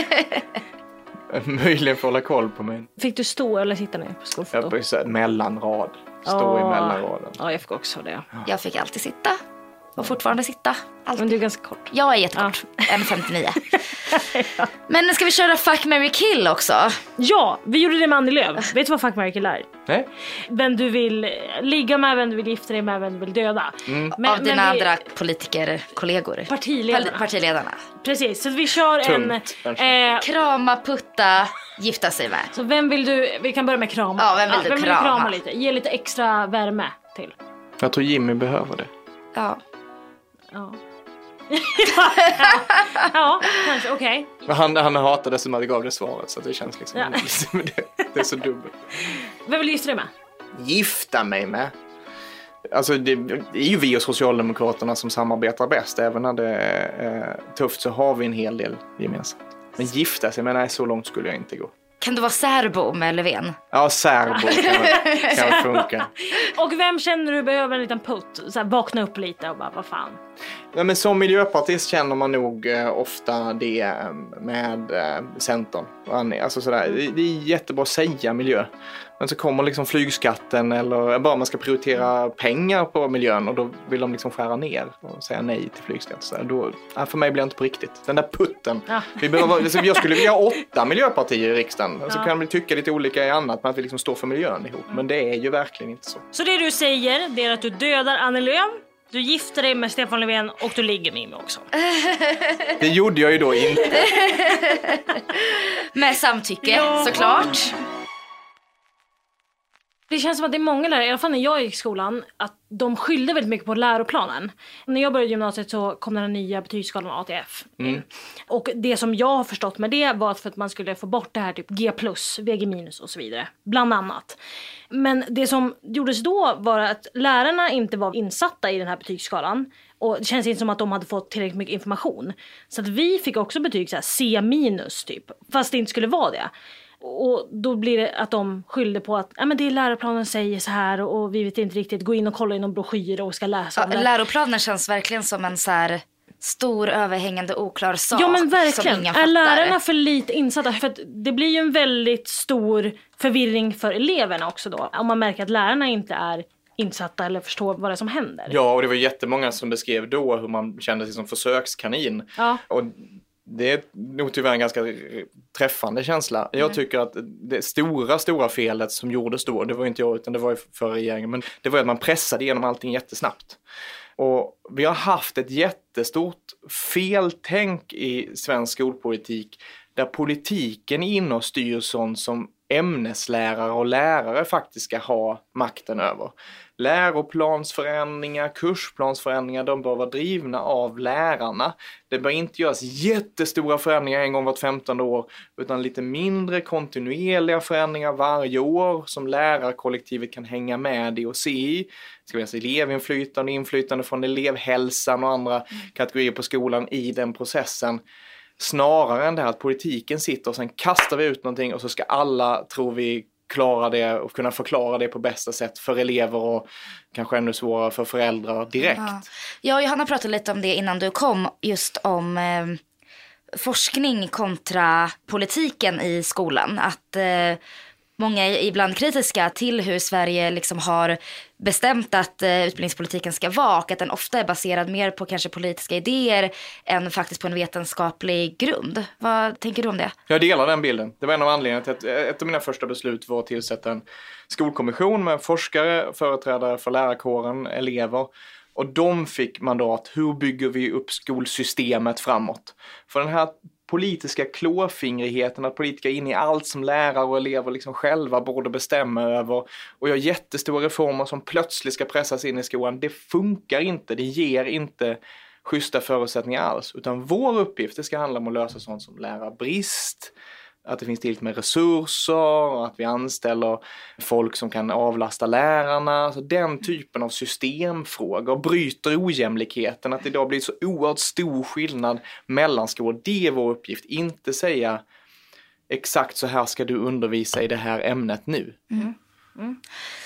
Möjligen får hålla koll på mig. Fick du stå eller sitta ner på skolfoto? Jag fick mellanrad. Stå oh. i mellanraden. Ja, jag fick också det. Ja. Jag fick alltid sitta. Och fortfarande sitta. Alltid. Men du är ganska kort. Jag är jättekort. Ja. en komma femtionio. Ja. Men ska vi köra Fuck, Marry, Kill också? Ja, vi gjorde det med Annie Lööf. Vet du vad Fuck, Marry, Kill är? Nej. Vem du vill ligga med, vem du vill gifta dig med, vem du vill döda. Mm. Men, Av dina vi... andra politikerkollegor. Partiledarna. Partiledarna. Precis, så vi kör Tungt, en... Eh... Krama, putta, gifta sig med. Så vem vill du... Vi kan börja med krama. Ja, vem vill ja, du vem krama? Vill du krama lite? Ge lite extra värme till. Jag tror Jimmy behöver det. Ja. Ja. ja, ja, kanske, okej. Okay. Han, han hatade som att jag gav det svaret, så det känns liksom, ja. liksom det, det är så dubbelt. Vem vill du gifta dig med? Gifta mig med? Alltså det, det är ju vi och Socialdemokraterna som samarbetar bäst. Även när det är tufft så har vi en hel del gemensamt. Men gifta sig, men nej, så långt skulle jag inte gå. Kan du vara särbo med Löfven? Ja, särbo kan, kan funka. Och vem känner du behöver en liten putt? Så här, vakna upp lite och bara, vad fan? Ja, men som miljöpartist känner man nog eh, ofta det med eh, Centern. Alltså sådär, det, det är jättebra att säga miljö. Men så kommer liksom flygskatten eller bara man ska prioritera pengar på miljön och då vill de liksom skära ner och säga nej till flygskatt. Så då, ja, för mig blir det inte på riktigt. Den där putten. Ja. Vi behöver, liksom, jag skulle vilja ha åtta miljöpartier i riksdagen. Ja. Så kan vi tycka lite olika i annat, men att vi liksom står för miljön ihop. Men det är ju verkligen inte så. Så det du säger, det är att du dödar Annie Lööf, du gifter dig med Stefan Löfven och du ligger med mig också. Det gjorde jag ju då inte. Med samtycke, ja. Såklart. Det känns som att det är många lärare, i alla fall när jag gick i skolan, att de skyllde väldigt mycket på läroplanen. När jag började gymnasiet så kom den nya betygsskalan A T F. Mm. Och det som jag har förstått med det var för att man skulle få bort det här typ G plus, V G minus och så vidare. Bland annat. Men det som gjordes då var att lärarna inte var insatta i den här betygsskalan. Och det känns inte som att de hade fått tillräckligt mycket information. Så att vi fick också betyg så här C minus typ. Fast det inte skulle vara det. Och då blir det att de skyllde på att ja, men det är läroplanen säger så här och vi vet inte riktigt, gå in och kolla i någon broschyr och ska läsa om ja, det. Läroplanen känns verkligen som en så här stor, överhängande, oklar sak. Ja men verkligen, som är lärarna för lite insatta? För att det blir ju en väldigt stor förvirring för eleverna också då. Om man märker att lärarna inte är insatta eller förstår vad det är som händer. Ja, och det var jättemånga som beskrev då hur man kände sig som försökskanin. Ja. Och det är nog tyvärr en ganska träffande känsla. Jag tycker att det stora, stora felet som gjordes då, det var inte jag utan det var ju förra regeringen, men det var att man pressade igenom allting jättesnabbt. Och vi har haft ett jättestort feltänk i svensk skolpolitik där politiken är inne och styr sånt som ämneslärare och lärare faktiskt ska ha makten över. Läroplansförändringar, kursplansförändringar, de bör vara drivna av lärarna. Det bör inte göras jättestora förändringar en gång vart femtonde år, utan lite mindre kontinuerliga förändringar varje år som lärarkollektivet kan hänga med i och se i. Det ska finnas elevinflytande, inflytande från elevhälsan och andra kategorier på skolan i den processen. Snarare än det här att politiken sitter och sen kastar vi ut någonting och så ska alla, tror vi, klara det och kunna förklara det på bästa sätt för elever och kanske ännu svårare för föräldrar direkt. Ja, jag och Johanna pratade lite om det innan du kom, just om eh, forskning kontra politiken i skolan. Att eh, många är ibland kritiska till hur Sverige liksom har bestämt att eh, utbildningspolitiken ska vara, och att den ofta är baserad mer på kanske politiska idéer än faktiskt på en vetenskaplig grund. Vad tänker du om det? Jag delar den bilden. Det var en av anledningarna till att ett av mina första beslut var att tillsätta en skolkommission med forskare, företrädare för lärarkåren, elever. Och de fick mandat, hur bygger vi upp skolsystemet framåt? För den här politiska klåfingrigheten, att politiker är inne i allt som lärare och elever liksom själva borde bestämma över och gör jättestora reformer som plötsligt ska pressas in i skolan. Det funkar inte, det ger inte schyssta förutsättningar alls. Utan vår uppgift, det ska handla om att lösa sånt som lärarbrist, att det finns tillräckligt med resurser, att vi anställer folk som kan avlasta lärarna. Alltså den typen av systemfrågor bryter ojämlikheten. Att det idag blir så oerhört stor skillnad mellan skolor. Det är vår uppgift. Inte säga exakt så här ska du undervisa i det här ämnet nu. Mm. Mm.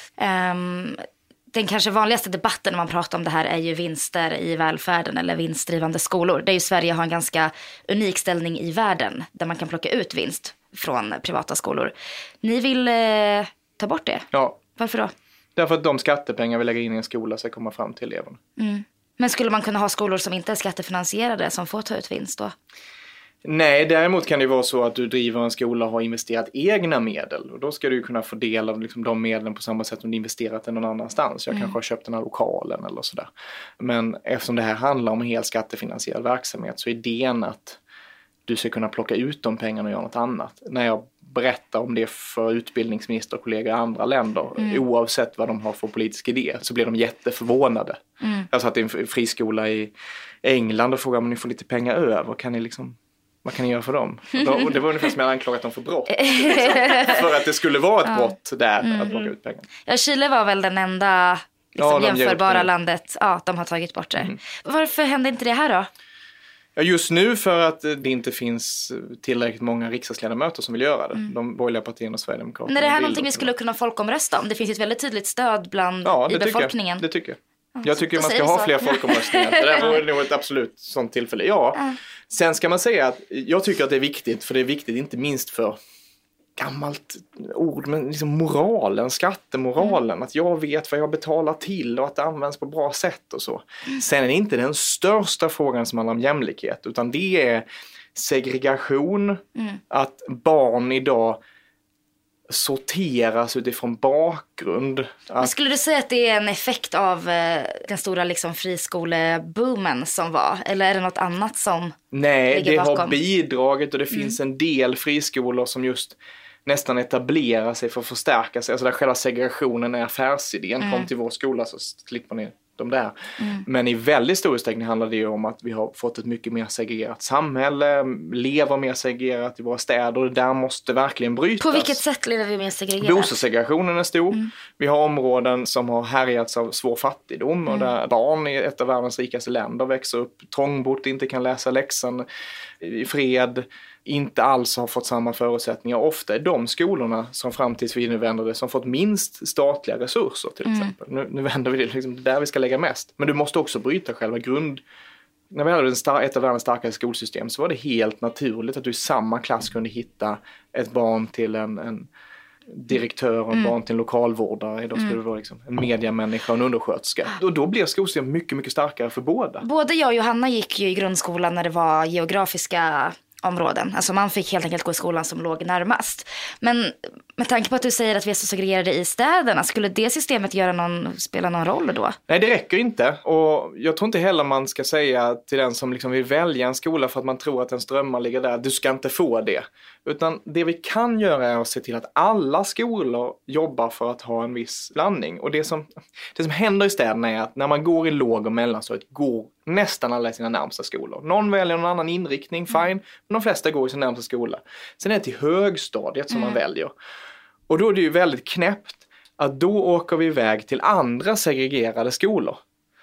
Um... Den kanske vanligaste debatten när man pratar om det här är ju vinster i välfärden eller vinstdrivande skolor. Det är ju Sverige har en ganska unik ställning i världen där man kan plocka ut vinst från privata skolor. Ni vill eh, ta bort det? Ja. Varför då? Därför att de skattepengar vi lägger in i en skola ska komma fram till eleverna. Mm. Men skulle man kunna ha skolor som inte är skattefinansierade som får ta ut vinst då? Nej, däremot kan det vara så att du driver en skola och har investerat egna medel. Och då ska du kunna få del av liksom de medlen på samma sätt som du investerat den någon annanstans. Jag mm. kanske har köpt den här lokalen eller sådär. Men eftersom det här handlar om en helt skattefinansierad verksamhet så är idén att du ska kunna plocka ut de pengarna och göra något annat. När jag berättar om det för utbildningsminister och kollegor i andra länder, mm. oavsett vad de har för politisk idé, så blir de jätteförvånade. Mm. Jag satt i en friskola i England och frågade om ni får lite pengar över. Kan ni liksom... Vad kan ni göra för dem? Och det var ungefär som jag anklagat dem för brott. Liksom. För att det skulle vara ett brott där mm. att plocka ut pengar. Ja, Chile var väl den enda liksom, ja, jämförbara landet. Ja, de har tagit bort det. Mm. Varför hände inte det här då? Ja, just nu för att det inte finns tillräckligt många riksdagsledamöter som vill göra det. Mm. De borgerliga partierna och Sverigedemokraterna. När det här är någonting vi skulle kunna folkomrösta om? Det finns ett väldigt tydligt stöd bland ja, i befolkningen. Jag. Det tycker jag. Jag tycker man ska ha fler folkomröstningar. Det där var nog ett absolut sånt tillfälle. Ja. Sen ska man säga att jag tycker att det är viktigt. För det är viktigt inte minst för gammalt ord. Men liksom moralen, skattemoralen. Mm. Att jag vet vad jag betalar till och att det används på bra sätt och så. Mm. Sen är det inte den största frågan som handlar om jämlikhet. Utan det är segregation. Mm. Att barn idag sorteras utifrån bakgrund. Men skulle du säga att det är en effekt av eh, den stora liksom, friskoleboomen som var? Eller är det något annat som Nej, ligger det bakom? har bidragit och det mm. finns en del friskolor som just nästan etablerar sig för att förstärka sig. Alltså där själva segregationen är affärsidén. Mm. Kom till vår skola så slipper ni de där. Mm. Men i väldigt stor utsträckning handlar det ju om att vi har fått ett mycket mer segregerat samhälle, lever mer segregerat i våra städer och det där måste verkligen brytas. På vilket sätt lever vi mer segregerat? Bostadssegregationen är stor. Mm. Vi har områden som har härjats av svår fattigdom mm. och där barn i ett av världens rikaste länder växer upp trångbott, inte kan läsa läxan i fred, inte alls har fått samma förutsättningar. Ofta är de skolorna som fram tills vi nu vänder det som fått minst statliga resurser till mm. exempel. Nu, nu vänder vi det liksom där vi ska lägga mest. Men du måste också bryta själva grund. När vi hade en star- ett av världens starkaste skolsystem så var det helt naturligt att du i samma klass kunde hitta ett barn till en, en direktör och ett mm. barn till en lokalvårdare. Då skulle mm. det vara liksom en mediamänniska och en undersköterska. Och då blev skolsystemet mycket, mycket starkare för båda. Både jag och Johanna gick ju i grundskolan när det var geografiska områden. Alltså man fick helt enkelt gå i skolan som låg närmast. Men Med tanke på att du säger att vi är så segregerade i städerna, skulle det systemet göra någon, spela någon roll då? Nej, det räcker inte. Och jag tror inte heller man ska säga till den som liksom vill välja en skola för att man tror att ens drömmar ligger där, du ska inte få det. Utan det vi kan göra är att se till att alla skolor jobbar för att ha en viss blandning. Och det som, det som händer i städerna är att när man går i låg- och mellanstadiet går nästan alla i sina närmsta skolor. Någon väljer någon annan inriktning, fine. Men de flesta går i sin närmsta skola. Sen är det till högstadiet som mm. man väljer. Och då är det ju väldigt knäppt att då åker vi iväg till andra segregerade skolor.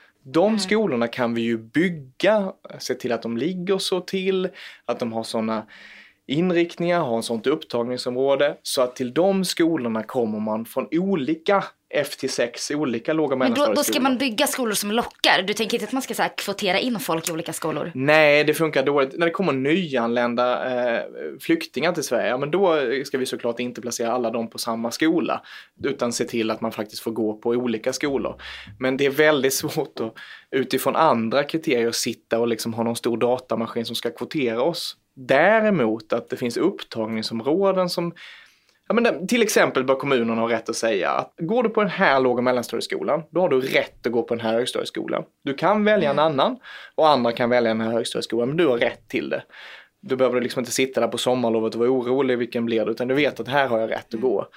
De mm. skolorna kan vi ju bygga, se till att de ligger så till, att de har sådana inriktningar, har en sånt upptagningsområde. Så att till de skolorna kommer man från olika F till sex, olika låga och mellanstadieskolor. Men då, då ska man bygga skolor som lockar? Du tänker inte att man ska så här kvotera in folk i olika skolor? Nej, det funkar dåligt. När det kommer nyanlända eh, flyktingar till Sverige, ja, men då ska vi såklart inte placera alla dem på samma skola. Utan se till att man faktiskt får gå på olika skolor. Men det är väldigt svårt att utifrån andra kriterier sitta och liksom ha någon stor datamaskin som ska kvotera oss. Däremot att det finns upptagningsområden som... Ja, men till exempel bör kommunerna ha rätt att säga att går du på den här låg- och mellanstadieskolan, då har du rätt att gå på den här högstadieskolan. Du kan välja en annan och andra kan välja den här högstadieskolan, men du har rätt till det. Du behöver liksom inte sitta där på sommarlovet och vara orolig vilken blir det, utan du vet att här har jag rätt att gå.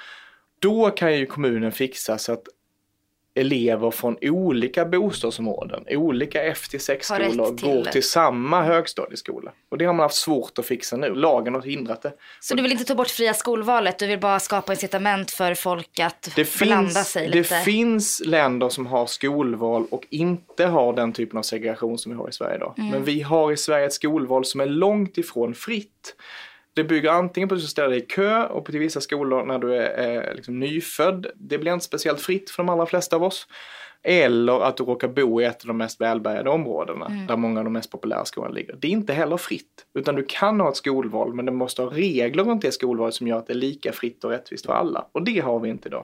Då kan ju kommunen fixa så att elever från olika bostadsområden, olika F till sex-skolor till går det. till samma högstadieskola. Och det har man haft svårt att fixa nu. Lagen har hindrat det. Så du vill inte ta bort fria skolvalet? Du vill bara skapa incitament för folk att det blanda finns, sig lite? Det finns länder som har skolval och inte har den typen av segregation som vi har i Sverige idag. Mm. Men vi har i Sverige ett skolval som är långt ifrån fritt. Det bygger antingen på att du ställer dig i kö och på till vissa skolor när du är eh, liksom nyfödd. Det blir inte speciellt fritt för de allra flesta av oss. Eller att du råkar bo i ett av de mest välbärgade områdena mm. där många av de mest populära skolorna ligger. Det är inte heller fritt. Utan du kan ha ett skolval, men det måste ha regler runt det skolvalet som gör att det är lika fritt och rättvist för alla. Och det har vi inte idag.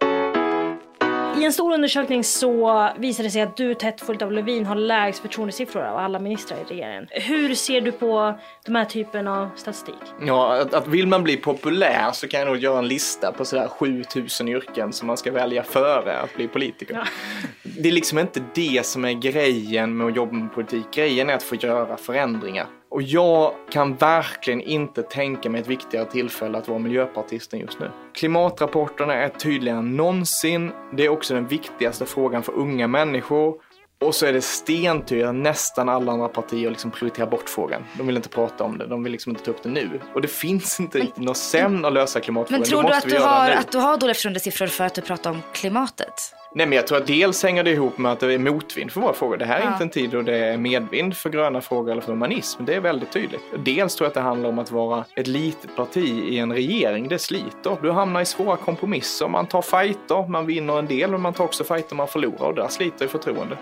I en stor undersökning så visar det sig att du, tätt följt av Lövin, har lägst förtroendesiffror av alla ministrar i regeringen. Hur ser du på de här typen av statistik? Ja, att, att vill man bli populär så kan jag nog göra en lista på sådär sjutusen yrken som man ska välja före att bli politiker. Ja. Det är liksom inte det som är grejen med att jobba med politik. Grejen är att få göra förändringar. Och jag kan verkligen inte tänka mig ett viktigare tillfälle att vara miljöpartisten just nu. Klimatrapporterna är tydligare än någonsin. Det är också den viktigaste frågan för unga människor. Och så är det stentydligt att nästan alla andra partier liksom prioriterar bort frågan. De vill inte prata om det, de vill liksom inte ta upp det nu. Och det finns inte riktigt något sen att lösa klimatfrågan. Men tror du att du, har, att du har dåliga förtroendesiffror för att du pratar om klimatet? Nej, men jag tror att dels hänger det ihop med att det är motvind för våra frågor. Det här är ja. inte en tid då det är medvind för gröna frågor eller för humanism. Det är väldigt tydligt. Dels tror jag att det handlar om att vara ett litet parti i en regering. Det sliter. Du hamnar i svåra kompromisser. Man tar fighter, man vinner en del, men man tar också fighter man förlorar. Och där sliter i förtroende.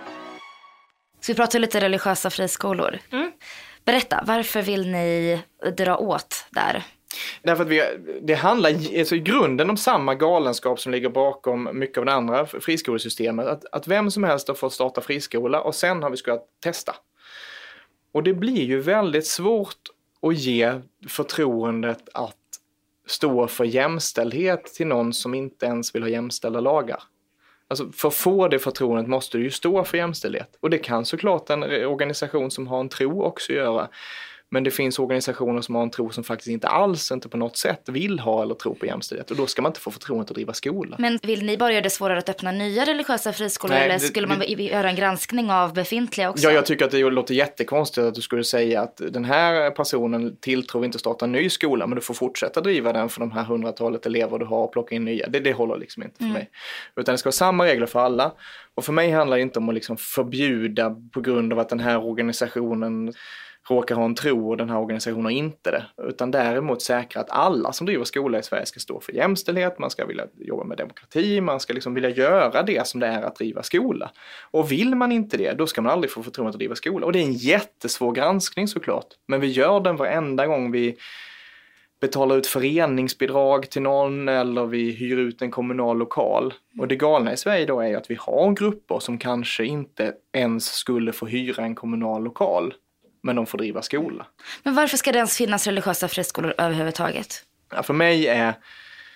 Så vi pratar lite religiösa friskolor. Mm. Berätta, varför vill ni dra åt där? Därför att vi, det handlar alltså i grunden om samma galenskap som ligger bakom mycket av det andra friskolesystemet. Att, att vem som helst har fått starta friskola och sen har vi ska testa. Och det blir ju väldigt svårt att ge förtroendet att stå för jämställdhet till någon som inte ens vill ha jämställda lagar. Alltså för att få det förtroendet måste du ju stå för jämställdhet. Och det kan såklart en organisation som har en tro också göra. Men det finns organisationer som har en tro som faktiskt inte alls, inte på något sätt vill ha eller tro på jämställdhet. Och då ska man inte få förtroendet att driva skola. Men vill ni bara göra det svårare att öppna nya religiösa friskolor? Nej, eller det, skulle man det, göra en granskning av befintliga också? Ja, jag tycker att det låter jättekonstigt att du skulle säga att den här personen tilltror inte starta en ny skola, men du får fortsätta driva den för de här hundratalet elever du har och plocka in nya. Det, det håller liksom inte för mm. mig. Utan det ska vara samma regler för alla. Och för mig handlar det inte om att liksom förbjuda på grund av att den här organisationen råkar ha en tro och den här organisationen inte det. Utan däremot säkra att alla som driver skola i Sverige ska stå för jämställdhet, man ska vilja jobba med demokrati, man ska liksom vilja göra det som det är att driva skola. Och vill man inte det, då ska man aldrig få förtroendet att driva skola. Och det är en jättesvår granskning såklart. Men vi gör den varenda gång vi betalar ut föreningsbidrag till någon eller vi hyr ut en kommunal lokal. Och det galna i Sverige då är att vi har grupper som kanske inte ens skulle få hyra en kommunal lokal. Men de får driva skola. Men varför ska det ens finnas religiösa friskolor överhuvudtaget? Ja, för mig är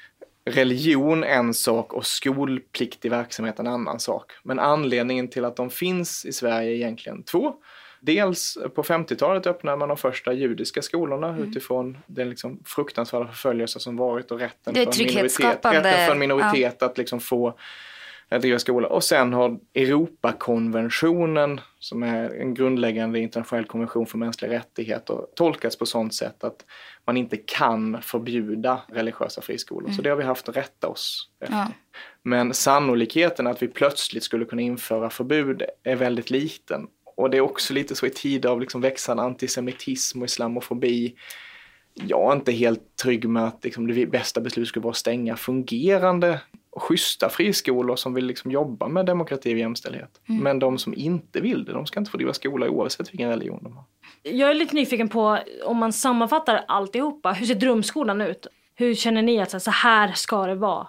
religion en sak och skolpliktig verksamhet en annan sak. Men anledningen till att de finns i Sverige är egentligen två. Dels på femtiotalet öppnade man de första judiska skolorna mm. utifrån den liksom fruktansvärda förföljelse som varit och rätten för en minoritet, rätten för en minoritet ja. att liksom få driva skola. Och sen har Europakonventionen, som är en grundläggande internationell konvention för mänskliga rättigheter, tolkats på sånt sätt att man inte kan förbjuda religiösa friskolor. Mm. Så det har vi haft att rätta oss efter. Ja. Men sannolikheten att vi plötsligt skulle kunna införa förbud är väldigt liten. Och det är också lite så i tider av liksom växande antisemitism och islamofobi. Jag är inte helt trygg med att liksom det bästa beslut skulle vara att stänga fungerande och schyssta friskolor som vill liksom jobba med demokrati och jämställdhet. Mm. Men de som inte vill det, de ska inte få driva skola oavsett vilken religion de har. Jag är lite nyfiken på, om man sammanfattar alltihopa, hur ser drömskolan ut? Hur känner ni att så här ska det vara?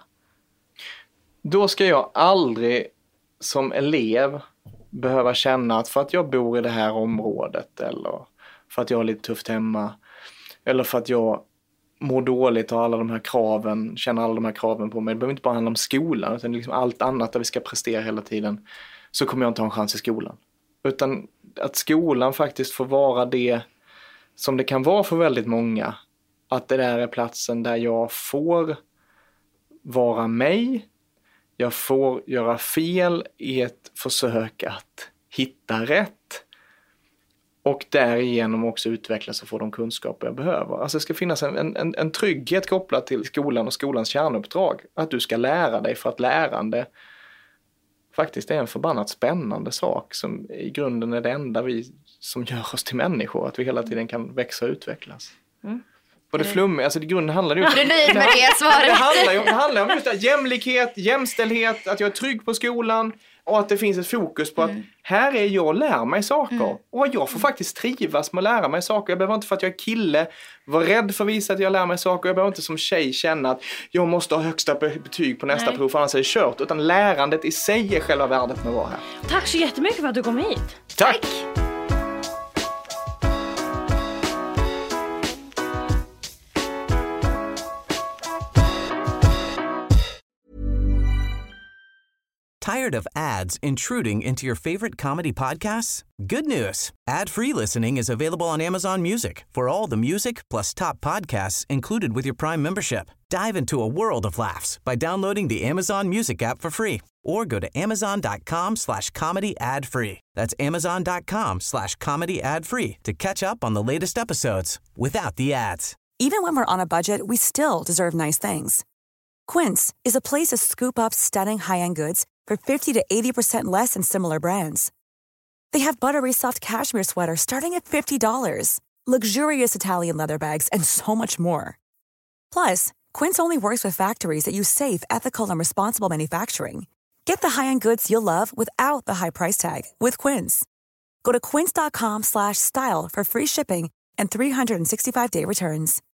Då ska jag aldrig som elev behöva känna att för att jag bor i det här området eller för att jag har lite tufft hemma eller för att jag mår dåligt och alla de här kraven, känner alla de här kraven på mig. Det behöver inte bara handla om skolan utan liksom allt annat där vi ska prestera hela tiden, så kommer jag inte ha en chans i skolan. Utan att skolan faktiskt får vara det som det kan vara för väldigt många. Att det där är platsen där jag får vara mig. Jag får göra fel i ett försök att hitta rätt. Och därigenom också utvecklas och få de kunskaper jag behöver. Alltså det ska finnas en, en, en trygghet kopplad till skolan och skolans kärnuppdrag. Att du ska lära dig för att lärande faktiskt är en förbannat spännande sak. Som i grunden är det enda vi som gör oss till människor. Att vi hela tiden kan växa och utvecklas. Mm. Och det flummiga, alltså i grunden handlar det ju om... Du är nöjd med det svaret. Det handlar ju det handlar om just det, jämlikhet, jämställdhet, att jag är trygg på skolan och att det finns ett fokus på att mm. här är jag och lär mig saker. Mm. Och jag får faktiskt trivas med att lära mig saker. Jag behöver inte för att jag är kille vara rädd för att visa att jag lär mig saker. Jag behöver inte som tjej känna att jag måste ha högsta betyg på nästa Nej. prov för annars är det kört. Utan lärandet i sig är själva värdet med att vara här. Tack så jättemycket för att du kom hit. Tack! Tired of ads intruding into your favorite comedy podcasts? Good news. Ad-free listening is available on Amazon Music for all the music plus top podcasts included with your Prime membership. Dive into a world of laughs by downloading the Amazon Music app for free or go to amazon.com slash comedy ad free. That's amazon.com slash comedy ad free to catch up on the latest episodes without the ads. Even when we're on a budget, we still deserve nice things. Quince is a place to scoop up stunning high-end goods for fifty to eighty percent less than similar brands. They have buttery soft cashmere sweaters starting at fifty dollars, luxurious Italian leather bags, and so much more. Plus, Quince only works with factories that use safe, ethical, and responsible manufacturing. Get the high-end goods you'll love without the high price tag with Quince. Go to quince.com slash style for free shipping and three sixty-five day returns.